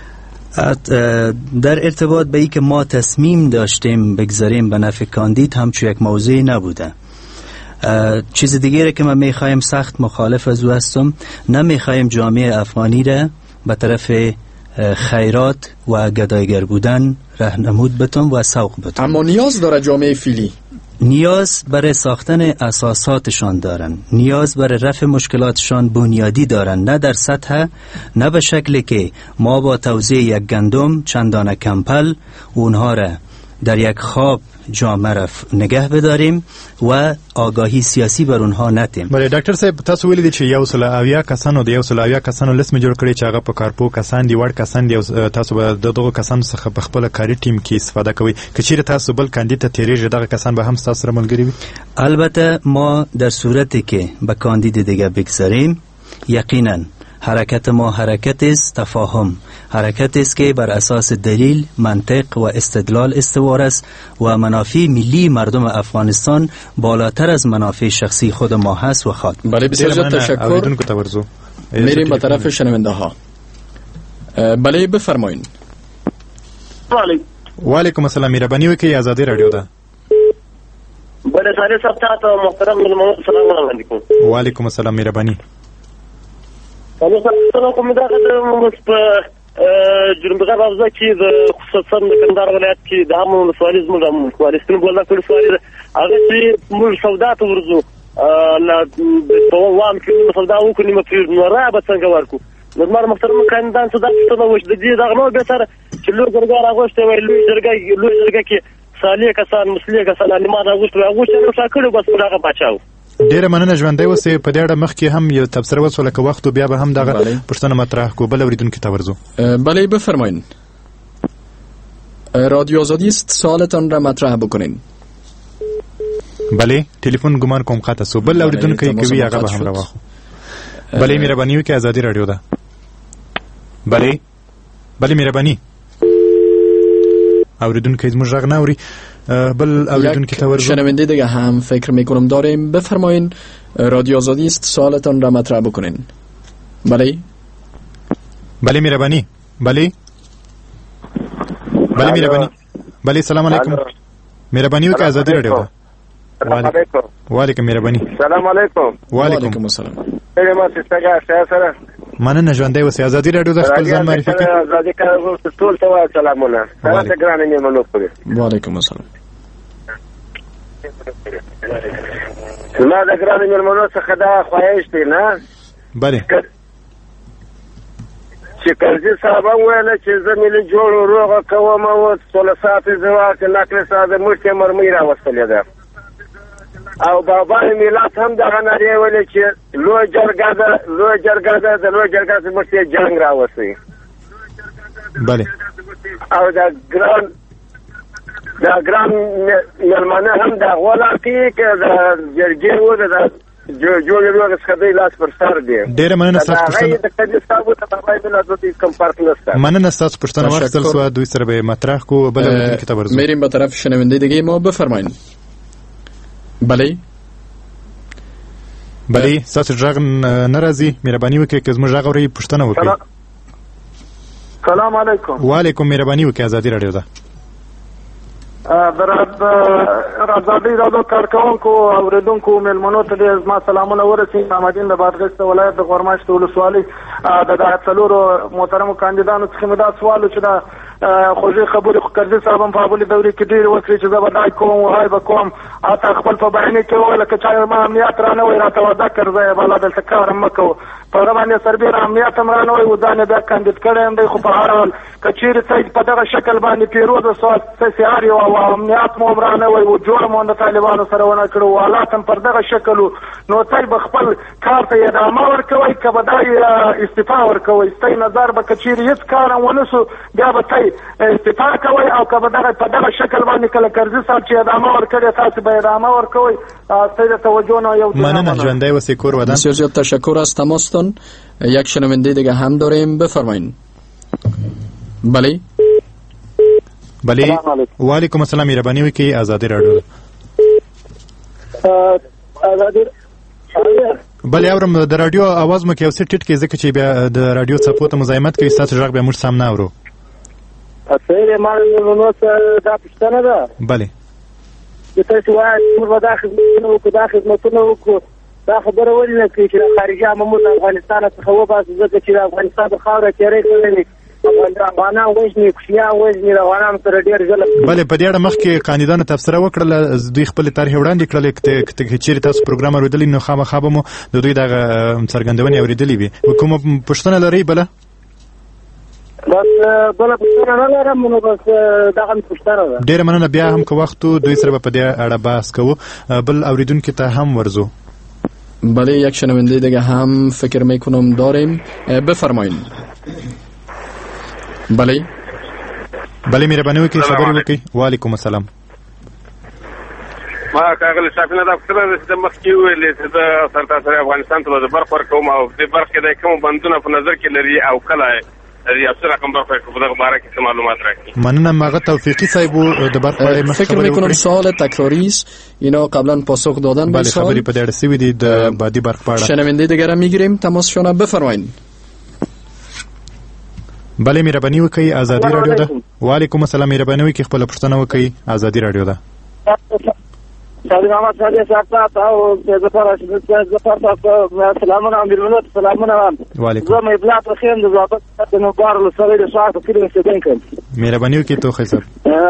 در ارتباط به ای که ما تصمیم داشتیم بگذاریم به نفع کاندید همچو یک موضوعی نبوده. چیز دیگری که ما میخوایم سخت مخالف از او هستم، نمیخوایم جامعه افغانی را به طرف خیرات و گدایگر بودن راهنمود بتون و سوق بتون. اما نیاز داره جامعه فیلی، نیاز برای ساختن اساساتشان دارن، نیاز برای رفع مشکلاتشان بنیادی دارن، نه در سطح، نه به شکلی که ما با توزیع یک گندم چندان کمپل اونها را در یک خواب جامعه را نگه بداریم و آگاهی سیاسی بر اونها نتیم. بله ډاکټر صاحب، تاسو ویلي دي چې یو سل اویا کسانو د یو سل اویا کسانو لسمه جوړ کړی چې هغه په کارپو کسان دي، وړ کسان دي، تاسو به دغه کسانو څخه په خپل کاري ټیم کې استفاده کوئ. که چیرې تاسو بل کاندید ته تیریږئ، دغه کسان به هم تاسو سره ملګري وي؟ البته ما در صورتی که به کاندید دیگه بگذاریم، یقینا حرکت ما حرکت است تفاهم، حرکت است که بر اساس دلیل، منطق و استدلال استوار است و منافع ملی مردم افغانستان بالاتر از منافع شخصی خود ما هست و خواهد. بله، بسیار تشکر. میریم به طرف شنونده ها. بله بفرمایید. و علیکم السلام. مهرباني وکړئ، آزادی رادیو ده. بله سارے صاحب ته محترم ملمنو السلام علیکم. و علیکم السلام. مهرباني. سلام کوم دا موږ په جنوبي غرب کې د خصوصا د کندهار ولایت کې د هم ولسوالۍ زموږ د ولسوالیستانو بولدک ولسوالۍ هغه چې موږ سودا ته ورځو په وام کې سودا وکړو نیمه پیژ نو را به څنګه ورکو نو زموږ محترم کاندیدان څه دا څه وښ د دې دغه نو به سره چې لوی جرګه راغوښته وای لوی جرګه کې صالح کسان مسلې کسان نیمه راغوښته هغه چې نو شاکړو بس هغه بچاو. ډیره مننه ژوندی اوسئ. په دې اړه مخکې هم یو تبصره وسوله که وخت بیا به هم دغه پوښتنه مطرح کو. بل اوریدونکي ته ورځو. بله بفرمایید. رادیو آزادی است، سوالتان را مطرح بکنین. بله تلفن ګمان کوم قطع سو. بل اوریدونکي کوي هغه به هم راواخو. بله مهرباني وکړئ، آزادي رادیو ده. بله مهرباني اوریدونکي زموږ غږ نه اوري. بل اوریدونکي ته ورځو. شنونده دیگه هم فکر میکنم داریم. بفرمایین. رادیو آزادی است، سوالتان را مطرح بکنین. بله مهرباني. بله مهرباني. بله سلام علیکم. مهرباني وکړئ، آزادي رادیو ده. وعلیکم مهرباني. سلام علیکم. وعلیکم السلام. ما څنګه سره مننه ژوندی اوسئ. آزادي رادیو د خپل ځان معرفي کړئ. آزادي کارو ټول ته سلامونه. تاسو ګرانه میلمنو پرې. وعلیکم السلام. زما د ګرانه میلمنو څخه دا خواهش دی نه. بله چې کرزي صاحب وویل چې زه ملي جوړ روغه کوم او 16 ساعته زواک نقل ساده مشته مرمۍ راوستلې ده او بابا میلاد هم دغه ناری ویل چې لوی جرګه د لوی جرګه مشته جنگ راوستي. بله او دا ګران میلمانه هم دا غولا کې د جرګې و د جوړ څخه لاس پر سر دی. ډیره مننه ستاسو پوښتنه. د کډي صاحب ته بابا میلاد د کوم فرق نشته. مننه ستاسو پوښتنه واخیستل سو. دوی سره به مطرح کو. بل اوریدونکي ته ورځو. میریم به طرف شنونده دیگه ما بفرمایید. بله ستاسو غږ نه راځي. مهرباني وکړئ که زموږ غږ اورئ پوښتنه وکړئ. سلام علیکم. وعلیکم. مهرباني وکړئ، آزادي رادیو ده. آزادي رادیو کارکونکو اوریدونکو میلمنو ته د زما سلامونه ورسېږي. محمدین د بادغیس ولایت د غورماشت ولسوالۍ د څلورو محترمو کاندیدانو څخه مې دا سوال چې دا خوږې خبرې خو کرزي صاحب هم په اولي دورې کې ډېرې وکړې چې زه به دا کوم وهی به کوم. حتی خپل په بیانیه کې وویل که چا ما امنیت را نه وی راته وعده کړ زه یې بالا دلته کار هم مه کوو. په هغه باندې سربېره امنیت هم را نه وی و ځان یې بیا کاندید کړی هم دی. خو په هر حال که چېرې ته په دغه شکل باندې پیروزه سیار یې او امنیت مو هم را نه وی و جوړه مو د طالبانو سره ونه کړو و حالات هم پر دغه شکل و نو تی به خپل کار ته ادامه ورکوئ که به دا استعفا ورکوئ. ستی نظر به که چېرې هېڅ کار هم ونه سو بیا به تی استعفا کوئ او که به په دغه شکل باندې کله کرزي صاحب چې ادامه ورکړې تاسو به ادامه ورکوئ. ستی د توجه نه یو مننه. ژوندی اوسئ. کور ودان. بسیار زیاد تشکر از تماستان. یک شنونده دیگه هم داریم. بفرمایید. بله وعلیکم السلام. مهرباني وکړئ، آزادي رادیو. بله اورم. د رادیو اواز مو کې یو څه ټیټ کړئ ځکه چې بیا د رادیو څپو ته مزاحمت کوي. ستاسو غږ بیا موږ سم نه اورو. دا پوښتنه ده. بله چې تاسو وایئ موږ به دا خدمتونه وکړو دا خدمتونه وکړو دا خبره ولې نه کوي چې د خارجي عمامو د افغانستان څخه وباسو ځکه چې د افغانستان په خاوره تېری کړی افغانان وژني کوچنیان وژني د افغانانو سره ډېر ظلم. بله په دې اړه مخکې کاندیدانو تبصره وکړله. دوی خپلې طرحې وړاندې کړلې. که چېرې تاسو پروګرام اورېدلی نو خامخا به مو د دوی دغه څرګندونې اورېدلې وي. کومه پوښتنه لرئ بله؟ بس بله پوښتنه نه لرم نو بس دغه مې پوښتنه ده. ډېره مننه. بیا هم که وخت دوی سره به په دې اړه بحث کوو. بل اوریدونکي ته هم ورځو. بله یک شنونده دیگه هم فکر میکنم داریم. بفرمایید. بله مهرباني وکړئ، خبرې وکړئ. وعلیکم السلام. ما کاغلی شاپینه دا پوښتنه چې د مخکې وویلې چې د سرتاسري افغانستان ته د برخه ورکوم او دې برخه کې د کوم بندونه په نظر کې لري او کله ریاست رقم برخه په دغه باره کې معلومات راکړي. مننه. ماغه توفیقی صاحب د برخه فکر میکنم سوال تکراری است. اینا قبلا پاسخ دادن به سوال. خبری په دې اړه سوي دي د بادی برخه په اړه. شنونده دیگر میگیریم. تماسشون بفرمایید. بله مهرباني وکړئ، آزادي رادیو ده. وعلیکم السلام. مهرباني وکړئ خپل پوښتنه وکړئ. آزادي رادیو ده. سلام علیکم صاحب او سلامونه میرمنو سلامونه. وعلیکم. زه مې بلا په خیم د ضابط د نوبار له سره د شاعت کړي استدین کړ. مهرباني وکړئ توخی صاحب.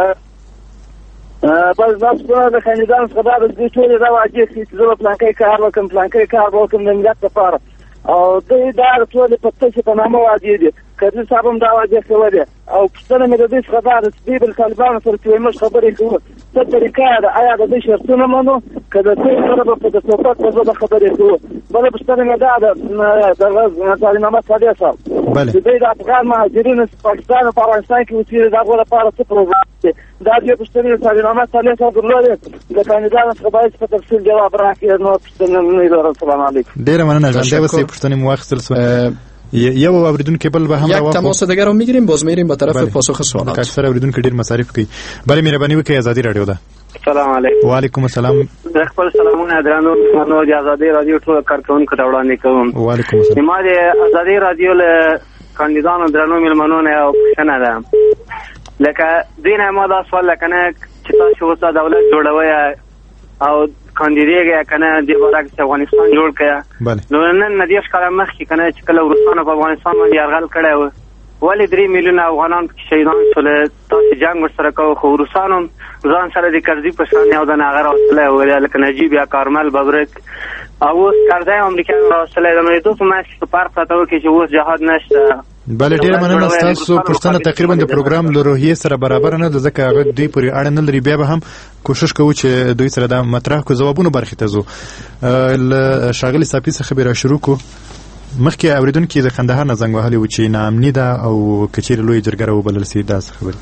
بس په د خاندان څخه د دې ټول دا واجب چې زه پلانکې کار وکم د ملت لپاره او دوی دا ټول په تاسو په نامه واجب دي. کله صاحب هم دا واجب کوي او پوښتنه مې د دې څخه دا ده چې دوی به له طالبانو سره چې موږ خبرې کوو څه طریقه ده آیا د دوی شرطونه منو که د دوی سره به په د ټوپک په ژبه خبرې کوو. بله پوښتنه مې دا ده دغه تعلیم محمد صالح صاحب چې دوی د افغان مهاجرینو پاکستان او په افغانستان کې اوسېږي د هغو لپاره څه پروګرام دی. دا دوې پوښتنې د تعلیم محمد صالح صاحب درلودې د کاندیدانو څخه باید په تفصیل جواب راکړي. نور پوښتنه نه لرم. السلام علیکم. ډېره مننه. ژوندی اوسئ. پوښتنې مو واخیستل شوه. یو اوریدونکو بل به هم یک تماس دیگر رو میگیریم باز میریم به طرف پاسخ سوالات. اکثر اوریدونکو ډیر مصارف کوي. بله مهرباني وکړئ. آزادي رادیو ده. سلام علیکم. وعلیکم السلام. د خپل سلامونه درنو نو د آزادي رادیو ټول کارکونکو ته وړاندې کوم. وعلیکم السلام. ما د آزادي رادیو له کاندیدانو درنو ملمنو نه او پښتنه ده لکه دینه ما دا سوال لکنه چې تاسو اوسه دولت جوړوي او کاندیدېږي کنه د برعکس افغانستان جوړ کړه. نو نن ندیش کلام مخکې کنه چې کله روسانو په افغانستان باندې یرغل کړی و ولې 3 میلیونه افغانان شهیدان شول. تاسو جنگ ورسره کوو خو روسانو ځان سره د کرزي په شان یو د ناغه راوستلی و لکه نجیب یا کارمل ببرک او اوس کردی امریکایان راوستلی د نو دوی په منځ کې فرق پرته و چې اوس جهاد نشته. بله ډیره مننه. ستاسو پوښتنه تقریبا د پروګرام له روحیې سره برابر نه ده ځکه هغه دوی پورې اړه نه لري. بیا به هم کوشش کوو چې دوی سره دا مطرح کو ځوابونو برخې ته ځو. له ښاغلي صافي څخه به را شروع کو. مخکې اوریدونکي د کندهار نه زنګ وهلی و چې ناامني ده او که چیرې لویه جرګه راوبلل سي دا څه خبرې.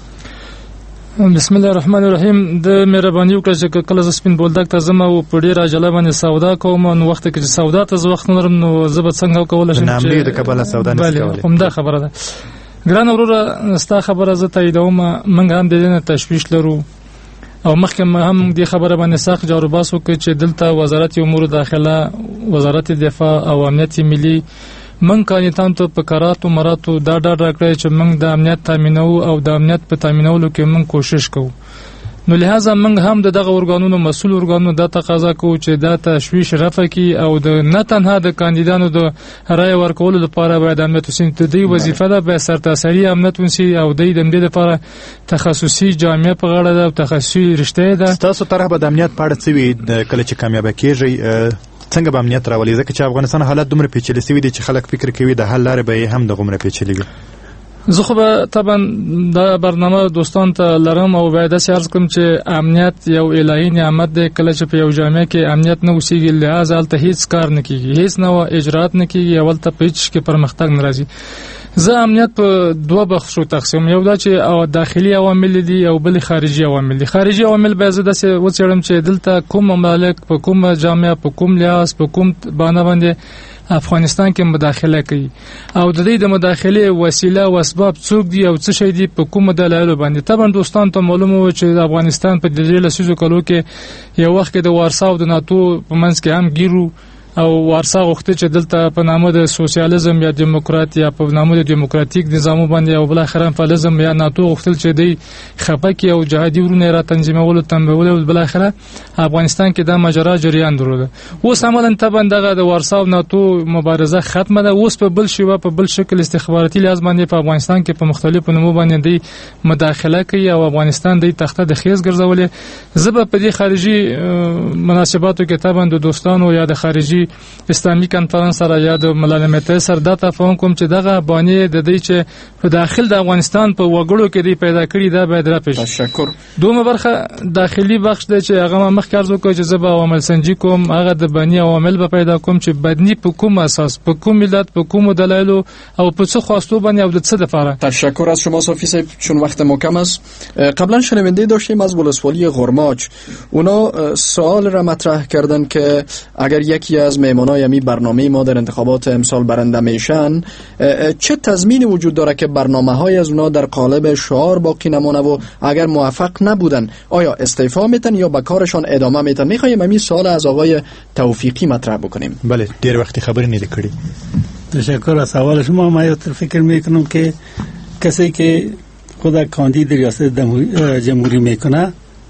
بسم الله الرحمن الرحیم. د مهرباني وکړه چې کله زه سپین بولدک ته ځم او په ډېره عجله باندې سودا کوم نو وخت کې چې سودا ته زه وخت نه لرم نو زه به څنګه وکولی شم ناامني د کبله سودا نشي کولی. همدا خبره ده. ګرانه وروره ستا خبره زه تاییدوم. موږ هم د دې نه تشویش لرو او مخکې هم دې خبره باندې سخت جار و بحث وکړو چې دلته وزارت امور داخله، وزارت دفاع او امنیت ملي من کاندیدانو ته په کاراتو مراتو دا ډاډ راکړی چې موږ د امنیت تامینو او د امنیت په تامینولو کې موږ کوشش کوو. نو لہذا موږ هم د دغه ارګانونو مسؤل ارګانونو دا تقاضا کوو چې دا تشویش رفع کړي او د نه تنها د کاندیدانو د رای ورکولو لپاره باید امنیت وسي. د دې وظیفه ده به سرتاسري امنیت وسي او د دې لپاره تخصصي جامعه په غاړه ده او تخصصي رشته ده. تاسو طرح به د امنیت په اړه څه وي کله چې کامیاب کیږي؟ څنګه به امنیت راولي ځکه چې افغانستان حالت دومره پیچلي شوی دی چې خلک فکر کوي د حل لارې به هم د غومره پیچلي وي. زه خو به طبعا دا برنامه دوستان ته لرم او باید داسې عرض کوم چې امنیت یو الهي نعمت دی. کله چې په یو جامعه کې امنیت نه اوسېږي لهذا هلته هیڅ کار نه کېږي، هیڅ نوع اجرات نه کېږي او هلته په هیڅ کې پرمختګ نه راځي. زه امنیت په دوه بخشو تقسیم. یو دا چې داخلي عوامل دي او بل خارجي عوامل دي. خارجي عوامل به زه داسې وڅېړم چې دلته کوم ممالک په کوم جامعه په کوم لحاظ په کوم بانه باندې افغانستان کې مداخله کوي او د دې د مداخله وسیله او اسباب څوک دي او څه شي دي په کوم دلایل باندې. طبعا دوستان ته معلومه و چې د افغانستان په دې لسیزو کلو کې یو وخت کې د وارسا او د ناتو په منځ کې هم ګیرو او وارسا غوښتي چې دلته په نامه د سوسیالیزم یا دیموکرات یا په نامه د دیموکراتیک نظام باندې او بل اخر فالزم یا ناتو غوښتل چې دی خپکی او جهادي ورونه را تنظیمول او تنبول او بل اخر افغانستان کې دا ماجرا جریان درلوده. اوس عملاً طبعا دغه د وارسا او ناتو مبارزه ختمه ده. اوس په بل شیوه په بل شکل استخباراتي لحاظ باندې په افغانستان کې په مختلفو نمو باندې دی مداخله کوي او افغانستان دی تخته د خیز ګرځولې. زبه په دې خارجي مناسباتو کې طبعا د دوستانو یا د خارجي اسلامي کنفرانس سره یا د ملل متحد سره دا تفاهم کوم چې دغه باندې د دې چې په داخل د افغانستان په وګړو کې دی پیدا کړی دا باید را پېښ. تشکر. دومره برخه داخلي بخش دی چې هغه مخکې عرض وکړ چې زه به عوامل سنجي کوم. هغه د بني عوامل به پیدا کوم چې بدني په کوم اساس په کوم ملت په کوم دلایل او په څه خواستو باندې او د څه لپاره. تشکر از شما صافی صاحب. چون وقت ما کم است قبلا شنونده داشتیم از ولسوالی غرماچ. اونا سوال را مطرح کردن که اگر یکی از مهمانای امی برنامه ما در انتخابات امسال برنده میشن چه تضمینی وجود داره که برنامه‌های از اونا در قالب شعار باقی نمونه و اگر موفق نبودن آیا استعفا میتن یا به کارشان ادامه میتن؟ میخوایم همین سوال از آقای توفیقی مطرح بکنیم. بله دیر وقتی خبری نیده کردی. تشکر از سوال شما. من فکر میکنم که کسی که خود کاندید ریاست جمهوری میکنه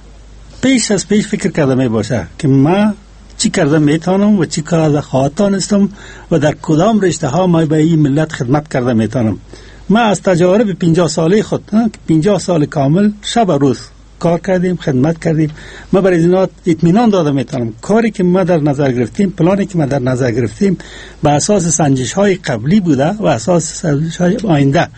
پیش از پیش فکر کرده میباشه که ما چی کرده میتونم و چی کرده خواهدانستم و در کدام رشته ها ما به این ملت خدمت کرده میتونم. ما از تجارب 50 ساله خود 50 سال کامل شب و روز کار کردیم، خدمت کردیم. ما برای اینا اطمینان داده میتونم کاری که ما در نظر گرفتیم، پلانی که ما در نظر گرفتیم به اساس سنجش های قبلی بوده و اساس سنجش های آینده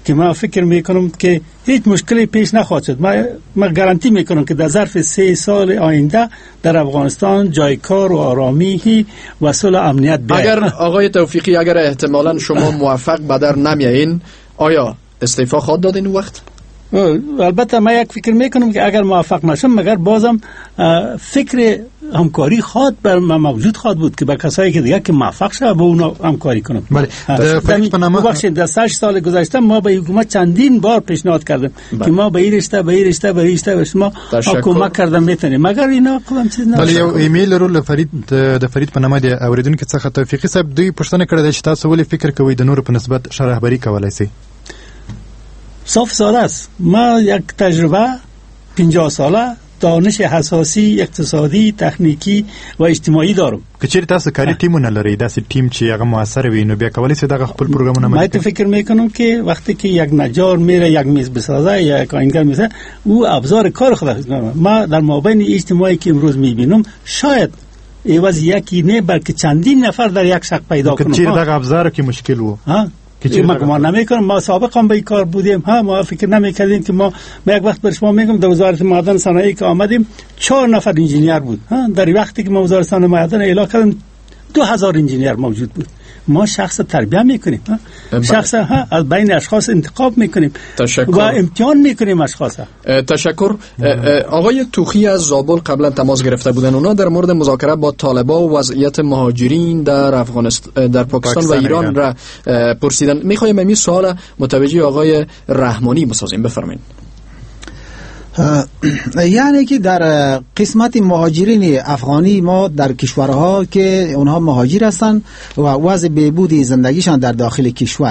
که من فکر میکنم که هیچ مشکلی پیش نخواهد شد. من گارانتی میکنم که در ظرف 3 سال آینده در افغانستان جای کار و آرامی و صلح امنیت بیاید. اگر آقای توفیقی اگر احتمالاً شما موفق به در نمیایین، آیا استعفا خواهد دادین وقت؟ البته من یک فکر میکنم که اگر موفق نشم مگر بازم فکر همکاری خواهد بر من موجود خواهد بود که با کسایی که دیگه که موفق شد با اونا همکاری کنم. بله. ببخشید در 8 سال گذشته ما به حکومت چندین بار پیشنهاد کردیم که ما به این رشته به شما کمک کردم میتونیم، مگر اینا کدام چیز نه. ولی یو ایمیل رو د فرید په نامه دی اوریدونکو څخه توفیقي صاحب دوی پوښتنه کړې چې تاسو ولې فکر کوئ د نورو په نسبت ښه رهبري کولای شئ؟ صاف ساده است. ما یک تجربه 50 ساله دانش اساسی اقتصادی، تکنیکی و اجتماعی دارم. که چیرې تاسو کاري ټیمونه لرئ، داسې ټیم چې هغه موثر وي، نو بیا کولی شئ دغه خپل پروګرامونه من فکر میکنم که وقتی که یک نجار میره یک میز بسازه یا یک آهنگر میسازه او ابزار کار خودش. ما در مابین اجتماعی که امروز میبینم شاید ایواز یکی نه بلکه چندین نفر در یک شق پیدا کنم. که چیرې دغه ابزار که مشکل وو که ما نمیکنم. ما سابقا به این کار بودیم، ما فکر نمیکردیم که ما یک وقت بر شما میگم در وزارت معدن صنایع که آمدیم 4 نفر انجینیر بود. در وقتی که ما وزارت معدن اعلام کردیم 2000 انجینیر موجود بود. ما شخص تربیت میکنیم، شخص از بین اشخاص انتخاب میکنیم و امتحان میکنیم اشخاص. تشکر. آقای توخی از زابل قبلا تماس گرفته بودن، اونا در مورد مذاکره با طالبان و وضعیت مهاجرین در افغانستان، در پاکستان و ایران را پرسیدن. میخوایم این سوال متوجه آقای رحمانی بسازیم. بفرمایید. یعنی که در قسمت مهاجرین افغانی ما در کشورها که اونها مهاجر هستند و وضع بهبود زندگیشان در داخل کشور،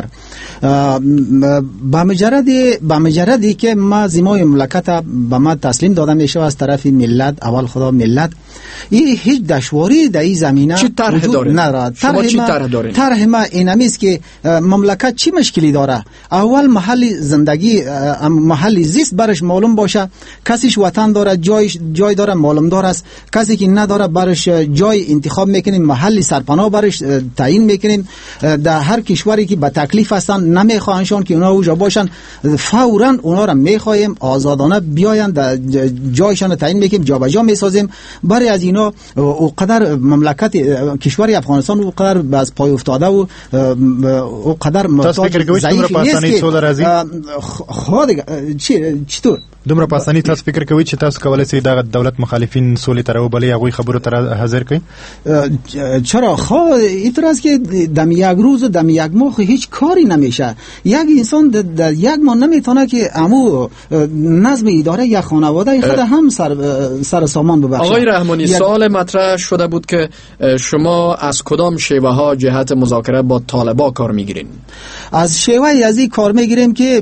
با مجردی که ما زیمای مملکت به ما تسلیم داده میشه از طرف ملت، اول خدا ملت، این هیچ دشواری در این زمینه وجود ندارد. طرح ما اینمیست که مملکت چی مشکلی داره. اول محل زندگی، محل زیست برش معلوم باشه. کسیش وطن داره، جای داره، معلوم داره است. کسی که نداره برش جای انتخاب میکنیم، محل سرپناه برش تعیین میکنیم. در هر کشوری که به تکلیف هستن نمیخواهنشان که اونا اوجا باشن، فوراً اونا را میخواهیم آزادانه بیاین در جایشان تعیین میکنیم، جابجا میسازیم. برای از اینا اونقدر مملکت کشور افغانستان اونقدر از پای افتاده و اونقدر ضعیف نیست که خود چطور دومره پاسانی تاسو فکر کوئ چې تاسو کولای شئ د دولت مخالفین سولې ته راوبلئ، هغوی خبرو ته حاضر کړئ؟ چرا؟ اینطور است که دم یک روز و دم یک ماه هیچ کاری نمیشه. یک انسان در یک ماه نمیتونه که امو نظم اداره یک خانواده خود هم سر سامان ببخشه. آقای رحمانی، سوال مطرح شده بود که شما از کدام شیوه ها جهت مذاکره با طالبان کار میگیرین؟ از شیوه ازی کار میگیریم که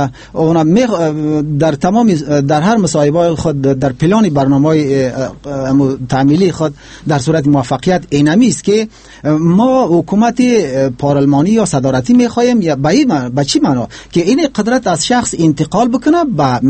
در تمام در هر مصاحبه خود در پلان برنامه تعمیلی خود در صورت موفقیت اینمی است که ما حکومت پارلمانی یا صدارتی میخوایم یا به چی معنا که این قدرت از شخص انتقال بکنه به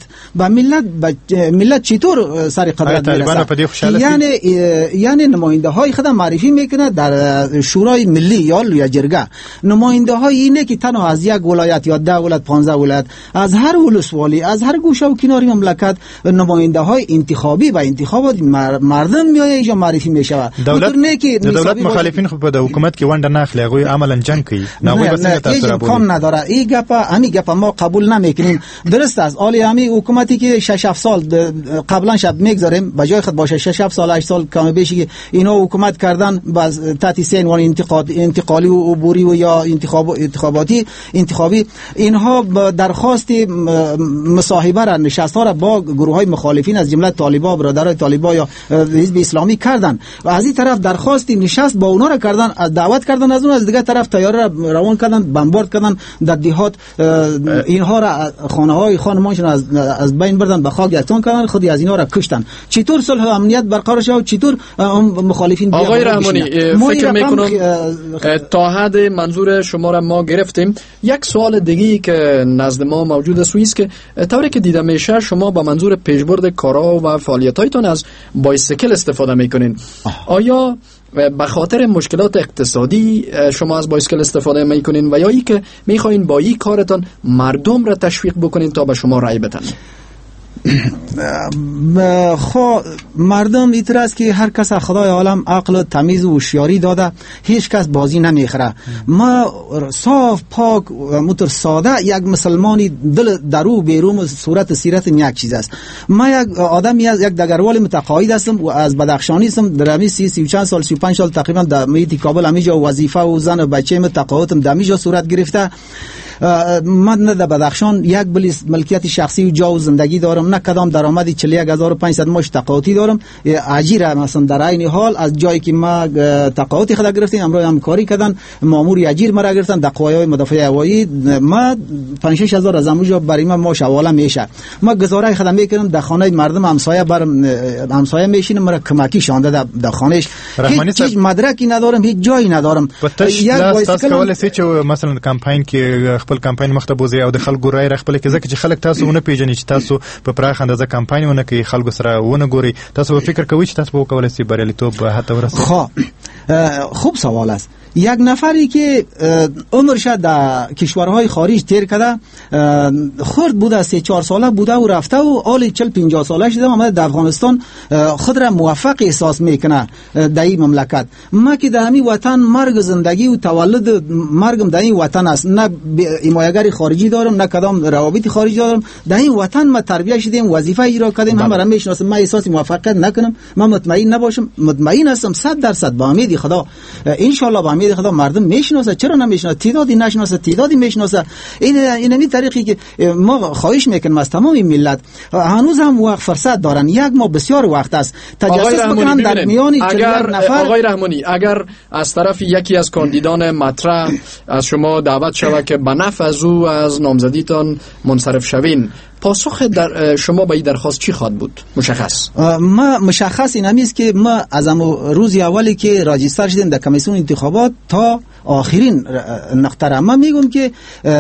ملت چطور سر قدرت میرسه. یعنی نماینده های خود معرفی میکنه در شورای ملی یا جرگه. نماینده های اینه که تنها از یک ولایت یا 10 ولایت 15 ولایت از هر ولسوالی از هر گوشه و کناری مملکت نماینده های انتخابی و انتخابات مردم میایه اینجا معرفی میشه. دولت مخالفین خو په حکومت کې ونډه نه اخلي، هغوی عملاً جنگ کوي. هغوی بس څنګه تاسو را کام نداره. این گپ ما قبول نمیکنیم. درست است. عالی همی حکومتی که 6 سال قبلا شب میگذاریم به جای خود باشه 6 سال 8 سال کم بیشی که اینا حکومت کردن باز تحت عنوان انتقالی و عبوری و یا انتخابی اینها درخواست مصاحبه را نشست ها را با گروه های مخالفین از جمله طالبان، برادرای طالبان یا حزب اسلامی کردن و از این طرف درخواست نشست با اونا را کردن، دعوت کردن از اون، از دیگه طرف طیاره را روان کردن، بمبارد کردن در دیهات، اینها را خانه های خانمانشون از بین بردن، به خاک یکسان کردن، خودی از اینا را کشتن. چطور صلح و امنیت برقرار شه و چطور مخالفین بیا؟ آقای رحمانی، فکر میکنم تا حد منظور شما را ما گرفتیم. یک سوال دیگه که نزد ما موجود است که طوری که دیده میشه شما با منظور پیشبرد کارا و فعالیت‌هایتون از بایسیکل استفاده میکنین. آیا به خاطر مشکلات اقتصادی شما از بایسکل استفاده میکنین و یا ای که میخواین با این کارتان مردم را تشویق بکنین تا به شما رای بدن؟ خب مردم ایتر است که هر کس خدای عالم عقل و تمیز و هوشیاری داده، هیچ کس بازی نمیخره. ما صاف پاک متر ساده یک مسلمانی دل درو بیرون صورت سیرت یک چیز است. ما یک آدمی یک دگروال متقاعد هستم و از بدخشانی هستم. در همین 30 چند سال 35 سال تقریبا در میتی کابل همیجا وظیفه و زن و بچه متقاعدم در همیجا صورت گرفته. من نه در بدخشان یک بلیس ملکیت شخصی و جا و زندگی دارم، نه کدام درآمدی 41500 ماش تقاعدی دارم. اجیر مثلا در این حال از جایی که ما تقاعدی خدا گرفتیم امروز هم کاری کردن، مامور اجیر مرا گرفتن در قوای مدافع هوایی. ما 5-6 هزار از امروز برای ما ماش حواله میشه. ما گزاره خدمت میکنم در خانه مردم همسایه برم همسایه میشینم، مرا کمکی شانده در خانهش. هیچ مدرکی ندارم، هیچ جایی ندارم. یک بایسکل کول سي چې مثلا کمپاین کې خپل کمپاین مخته بوزي او د خلکو رای خپل کې ځکه چې خلک تاسو ونه پیژني چې تاسو په پراخ اندازه کمپاین ونه کوي، خلکو سره ونه ګوري، تاسو فکر کوئ چې تاسو به کولای شئ بریالیتوب هته ورسئ؟ خوب سوال است. یک نفری که عمرش در کشورهای خارج تیر کرده، خرد بوده 3-4 ساله بوده و رفته و حال 40-50 ساله شده آمده در افغانستان خود را موفق احساس میکنه در این مملکت. ما که در همین وطن مرگ زندگی و تولد مرگم در این وطن است، نه حمایتگر خارجی دارم نه کدام روابط خارجی دارم. در این وطن ما تربیت شدیم، وظیفه اجرا کردیم، همه را میشناسم. ما احساس موفقیت نکنم، من مطمئن نباشم، مطمئن هستم 100% با امید خدا ان شاء الله با امید خدا مردم میشناسه. چرا نمیشناسه؟ تعدادی نشناسه، تعدادی میشناسه. این طریقی که ما خواهش میکنیم از تمام ملت هنوز هم وقت فرصت دارن. یک ما بسیار وقت است تجسس بکنن در میان 40 نفر. آقای رحمانی، اگر از طرف یکی از کاندیدان مطرح از شما دعوت شود که به نفع از او از نامزدیتان منصرف شوین، پاسخ در شما به این درخواست چی خواهد بود؟ مشخص ما مشخص این همیست که ما از روز اولی که راجستر شدیم در کمیسیون انتخابات تا آخرین نقطه ما میگم که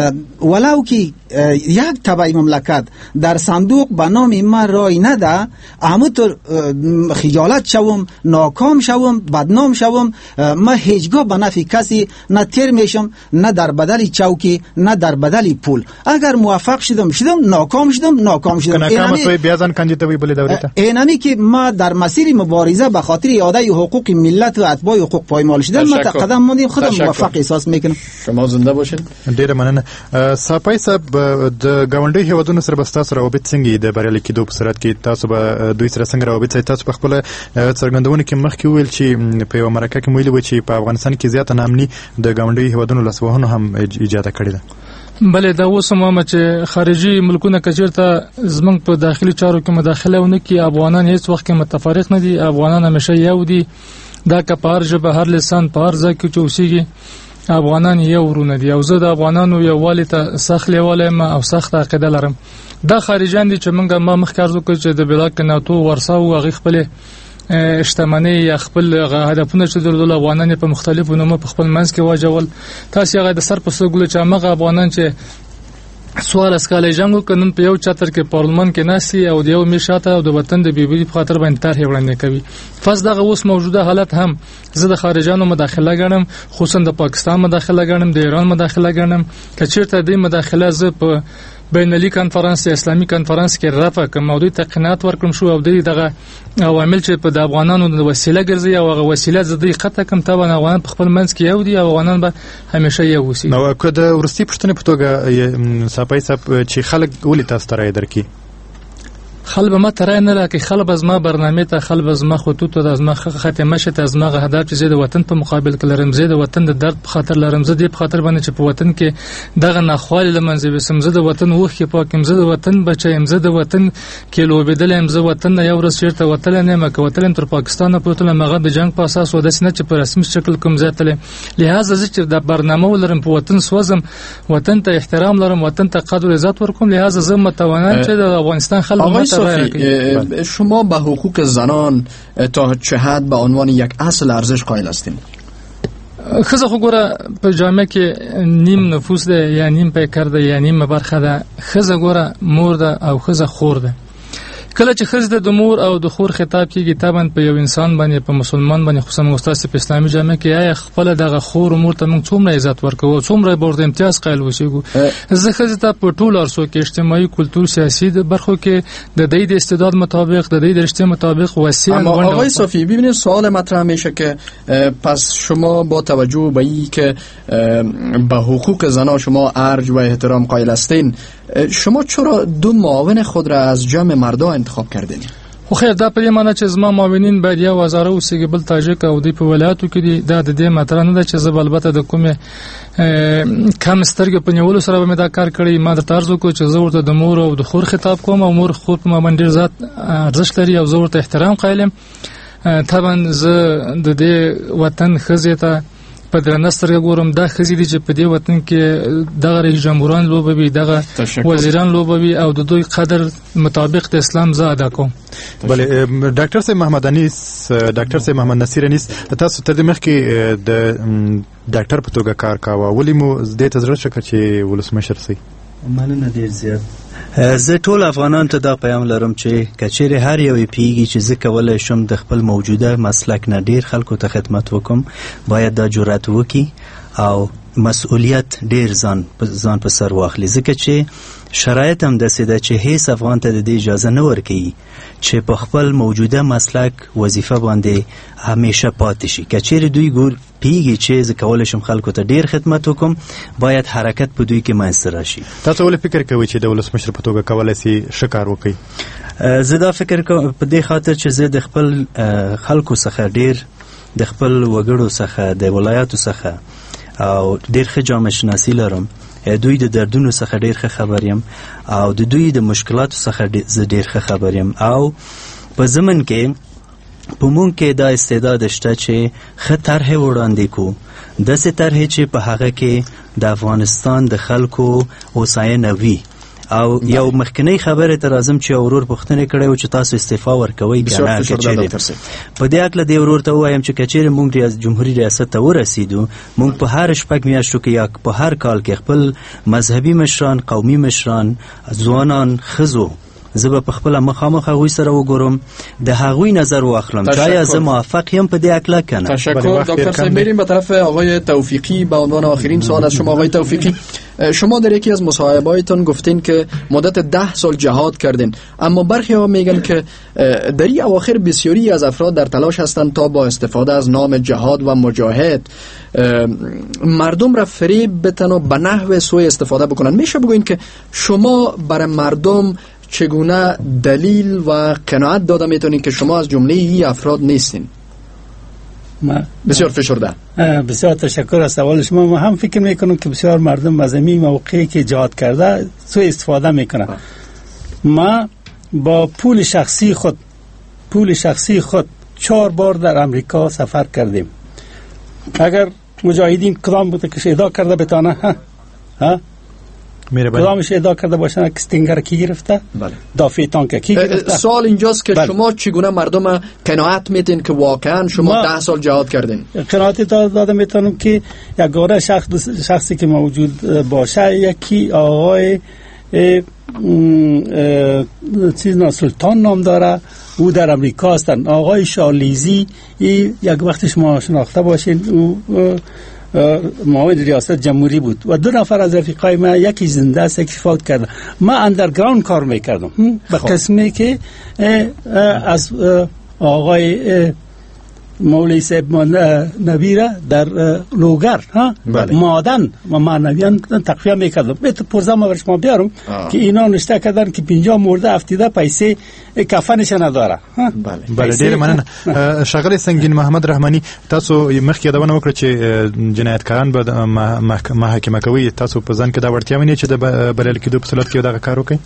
ولو که یک تبع مملکت در صندوق به نام ما رای نده، همونطور خجالت شوم، ناکام شوم، بدنام شوم، ما هیچگاه به نفع کسی نه تیر میشم، نه در بدل چوکی، نه در بدل پول. اگر موفق شدم ناکام شدم ناکام توی بیازن کاندیدوی بلی دولت. اینمی که ما در مسیر مبارزه به خاطر اعاده حقوق ملت و اتباع حقوق پایمال شدم، ما قدم موندیم، خودم موفق احساس میکنم. شما زنده باشین. ډیره مننه. ساپای صاحب د گاونډي هیوادونو سره تاسو روابط څنګه د بریالي کېدو په صورت کې تاسو به دوی سره څنګه روابط ساتئ؟ تاسو په خپل څرګندونه کې مخکې ویل چې په یو مرکه کې ویلي و چې په افغانستان کې زیاته ناامني د گاونډي هیوادونو لاسوهنو هم ایجاد کړې ده. بله دا اوس هم چې خارجي ملکونه کچیرته زمونږ په داخلي چارو کې مداخله ونه کړي، افغانان هیڅ وخت کې متفرق نه دي، افغانان همیشه یو دي. دا که په هر ژبه هر لسان په هر ځای کې چې اوسېږي افغانان یو ورونه دي او زه د افغانانو یووالي ته سخت لیواله یم او سخت عقیده لرم. دا خارجان دي چې ما مخکې عرض وکړ چې د بلاک ناتو ورسا او هغې خپلې شتمنۍ یا خپل هدفونه چې درلودل افغانان په مختلفو نومو په خپل منځ کې واجول. تاسې هغه د سر په سترګو چې همغه افغانان چې سوال اسکاله جنگ وکنن په یو چتر کې پارلمان کې ناسي او د یو میشاته او د وطن د بیبي په خاطر باندې طرح وړاندې کوي. فاس دغه اوس موجوده حالت هم زه د خارجانو مداخله ګڼم، خصوصا د پاکستان مداخله ګڼم، د ایران مداخله ګڼم. کچیرته د مداخله زه په بینالمللي کانفرنس اسلامي کانفرنس کې رافع کوم او دوی ته قناعت ورکړم شو او دغه عوامل چې په د افغانانو د وسیله ګرځي او هغه وسیله زدي قطع کوم طبعا افغانان په خپل منځ کې یو دي او افغانان به همیشه یو وسی. نو که د ورستي پښتنې په توګه ساپای صاحب چې خلک ولې تاسو ته رای درکړي؟ خلب ما ترای نه لکه خلب از ما برنامه ته خلب از ما خطوط ته از ما ختمه شته از ما هدف چې زه د وطن په مقابل کې لرم، زه د وطن د درد په خاطر لرم، زه د په خاطر باندې چې په وطن کې دغه ناخوالي لمنځه وسم، زه د وطن وخت کې پاکم، زه د وطن بچم، زه د وطن کې لوبېدلم، زه وطن نه یو ورځ چیرته وتل نه مکه وتلم تر پاکستان په تل مغه د جنگ په اساس و داسې نه چې په رسمي شکل کوم ځاتله. لہذا زه چې د برنامه ولرم په وطن سوزم، وطن ته احترام لرم، وطن ته قدر عزت ورکوم. لہذا زه متوانم چې د افغانستان خلک شما به حقوق زنان تا چه حد به عنوان یک اصل ارزش قائل هستین؟ خزه خو ګوره په جامعه کې نیم نفوس ده یا نیم پیکر ده یا نیم برخه ده. خزه ګوره مور ده او خزه خور ده. کله چې ښځې د مور او د خور خطاب کیږي طبعا په یو انسان باندې په مسلمان باندې خصوصا مستاسف په اسلامي جامع کې آیا خپل دغه خور او مور ته موږ څومره عزت ورکوو څومره به ورته امتیاز قایل وشو زه ښځې ته په ټول ارسو کې اجتماعي کلتور سیاسي د برخو کې د دې د استعداد مطابق د دې د رشته مطابق وسیع اما آقای صافی ببینید سوال مطرح میشه که پس شما با توجه به این که به حقوق زنان شما ارج و احترام قائل هستین شما چرا دو معاون خود را از جمع مردا انتخاب کردین؟ خو خیر دا په دې معنی چې زما معاونین باید یو وزاره اوسېږي بل تاجک او دی په ولایاتو کې دي دا د دې مطرح نه ده چې زه البته د کومې کم سترګې په نیولو سره به مې دا کار کړی ما درته عرض وکړو چې زه ورته د مور او د خور خطاب کوم او مور خور په ما باندې ډېر زیات ارزښت لري او زه ورته احترام قایل یم طبعا زه د دې وطن ښځې ته په درنه سترګه ګورم دا ښځې دي چې په دې وطن کې دغه رئیس جمهوران لوبوي دغه وزیران لوبوي او د دوی قدر مطابق د اسلام زه ادا کوم. بله ډاکټر صاحب محمد انیس ډاکټر صاحب محمد نصیر انیس تاسو تر دې مخکې د ډاکټر په توګه کار کاوه ولې مو دې ته زړه شکه چې ولسمشر سئ؟ مننه ډېر زیات. زه ټول افغانان ته دا پیغام لرم چې کچېرې هر یو پیږي چې زه کولی شم د خپل موجوده مسلک نه ډېر خلکو ته خدمت وکم باید دا جرأت وکړي او مسؤلیت ډېر ځان په سر واخلي ځکه چې شرایط هم داسې ده چې هیڅ افغان ته د دې اجازه نه ورکوي چې په خپل موجوده مسلک وظیفه باندې همیشه پاتې شي. کچېرې دوی پیږي چې زه کولی شم خلکو ته ډېر خدمت وکم باید حرکت په دوی کې منځته راشي. تاسو ولې فکر کوئ چې د ولسمشر په توګه کولی شي ښه کار وکړي؟ زه دا فکر کوم په دې خاطر چې زه د خپل خلکو څخه ډېر د خپل وګړو څخه د ولایاتو څخه او ډېر ښه جامعه شناسي لرم دوی د دردونو څخه ډېر ښه خبر یم او د دوی د مشکلاتو څخه زه ډېر ښه خبر یم او په ضمن کې په مونږ کې دا استعداد شته چې ښه طرحې وړاندې کړو داسې طرحې چې په هغه کې د افغانستان د خلکو هوساینه وي او یو مخکنی خبره ته راځم چې اورور پوښتنه کړې و چې تاسو استعفا ورکوي کنه کچېرې په دې اړه د اورور ته وایم چې کچېرې موږ ریاست جمهوریت ریاست ته ورسېدو موږ په هر شپږ میاشتو کې یا په هر کال کې خپل مذهبي مشران قومي مشران ځوانان ښځو زه به په خپله مخامخ هغوی سره وګورم د هغوی نظر واخلم چې آیا زه موافق یم په دې اړه کنه. تشکر دکتر صاحب. میریم به طرف آقای توفیقی به عنوان آخرین سوال از شما. آقای توفیقی شما در یکی از مصاحبه‌هایتان گفتین که مدت 10 سال جهاد کردین اما برخی ها میگن که در این اواخر بسیاری از افراد در تلاش هستند تا با استفاده از نام جهاد و مجاهد مردم را فریب بتن و به نحو سوء استفاده بکنن. میشه بگوین که شما برای مردم چگونه دلیل و قناعت داده میتونین که شما از جمله این افراد نیستین؟ بسیار فشرده. بسیار تشکر از سوال شما. ما هم فکر میکنم که بسیار مردم از این موقعی که جهاد کرده سوء استفاده میکنن. ما با پول شخصی خود 4 بار در امریکا سفر کردیم. اگر مجاهدین کدام بود که ادعا کرده بتانه ها کدامش ادعا کرده باشن که استینگر کی گرفته؟ بله. دافع تانک کی گرفته؟ سوال اینجاست که شما چگونه مردم قناعت میتین که واقعا شما 10 سال جهاد کردین؟ قناعت داده میتونم که یگانه شخصی که موجود باشه یکی آقای سلطان نام داره او در امریکا هستن. آقای شالیزی یک وقت شما شناخته باشین او معاون ریاست جمهوری بود و 2 نفر از رفیقای ما یکی زنده است یکی فوت کرده. ما اندرگراوند کار میکردم به قسمی که از آقای مولوی صاحب نبیره در لوگر مادن و معنویان تقویه میکردم. بیت پرزم برش ما بیارم که اینا نشته کردن که 50 مرده افتیده پیسه کفنش نداره. بله ډیر مننه. ښاغلی سنگین محمد رحماني تاسو مخکې یادونه وکړه چې جنایتکاران به محاکمه کوي تاسو په ځان کې دا وړتیا وینئ چې د بریالي کېدو په صورت کې دغه کار وکړئ؟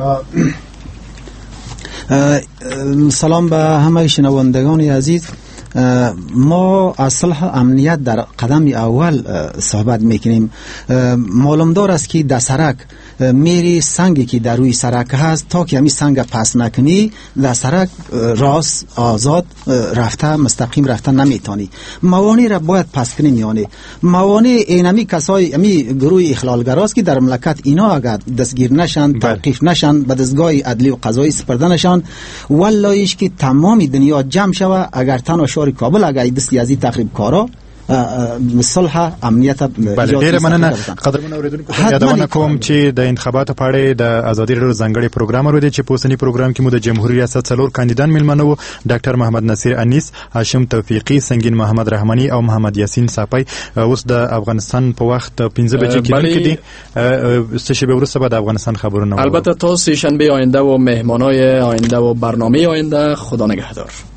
سلام به همه شنوندگان عزیز. ما از صلح امنیت در قدم اول صحبت میکنیم. معلومدار است که در سرک میری سنگی که در روی سرک هست تا که همی سنگ پس نکنی در سرک راست آزاد رفته مستقیم رفته نمیتونی. موانع را باید پس کنیم. یعنی موانع اینمی کسای امی گروه اخلالگراست که در مملکت اینا اگر دستگیر نشن توقیف نشن به دستگاه عدلی و قضایی سپرده نشن والایش که تمام دنیا جمع شوه اگر تنها شهر کابل اگر دستی از این تخریب کارا صلح امنیت بله ډیر مننه قدرمن اوریدونکو یادونه کوم چې د انتخاباتو په اړه د ازادي راډیو ځانګړي پروګرام ورو دي چې په اوسنی پروګرام کې مو د جمهوریت ریاست څلور کاندیدان میلمنه وو ډاکټر محمد نصیر انیس، هاشم توفیقی، سنگین محمد رحمانی او محمد یاسین صافی. اوس د افغانستان په وخت 15 بجې کې دي څه شی به ورسته بعد افغانستان خبرونه. البته تا سه شنبه آینده و مهمانای آینده و برنامه آینده. خدا نگهدار.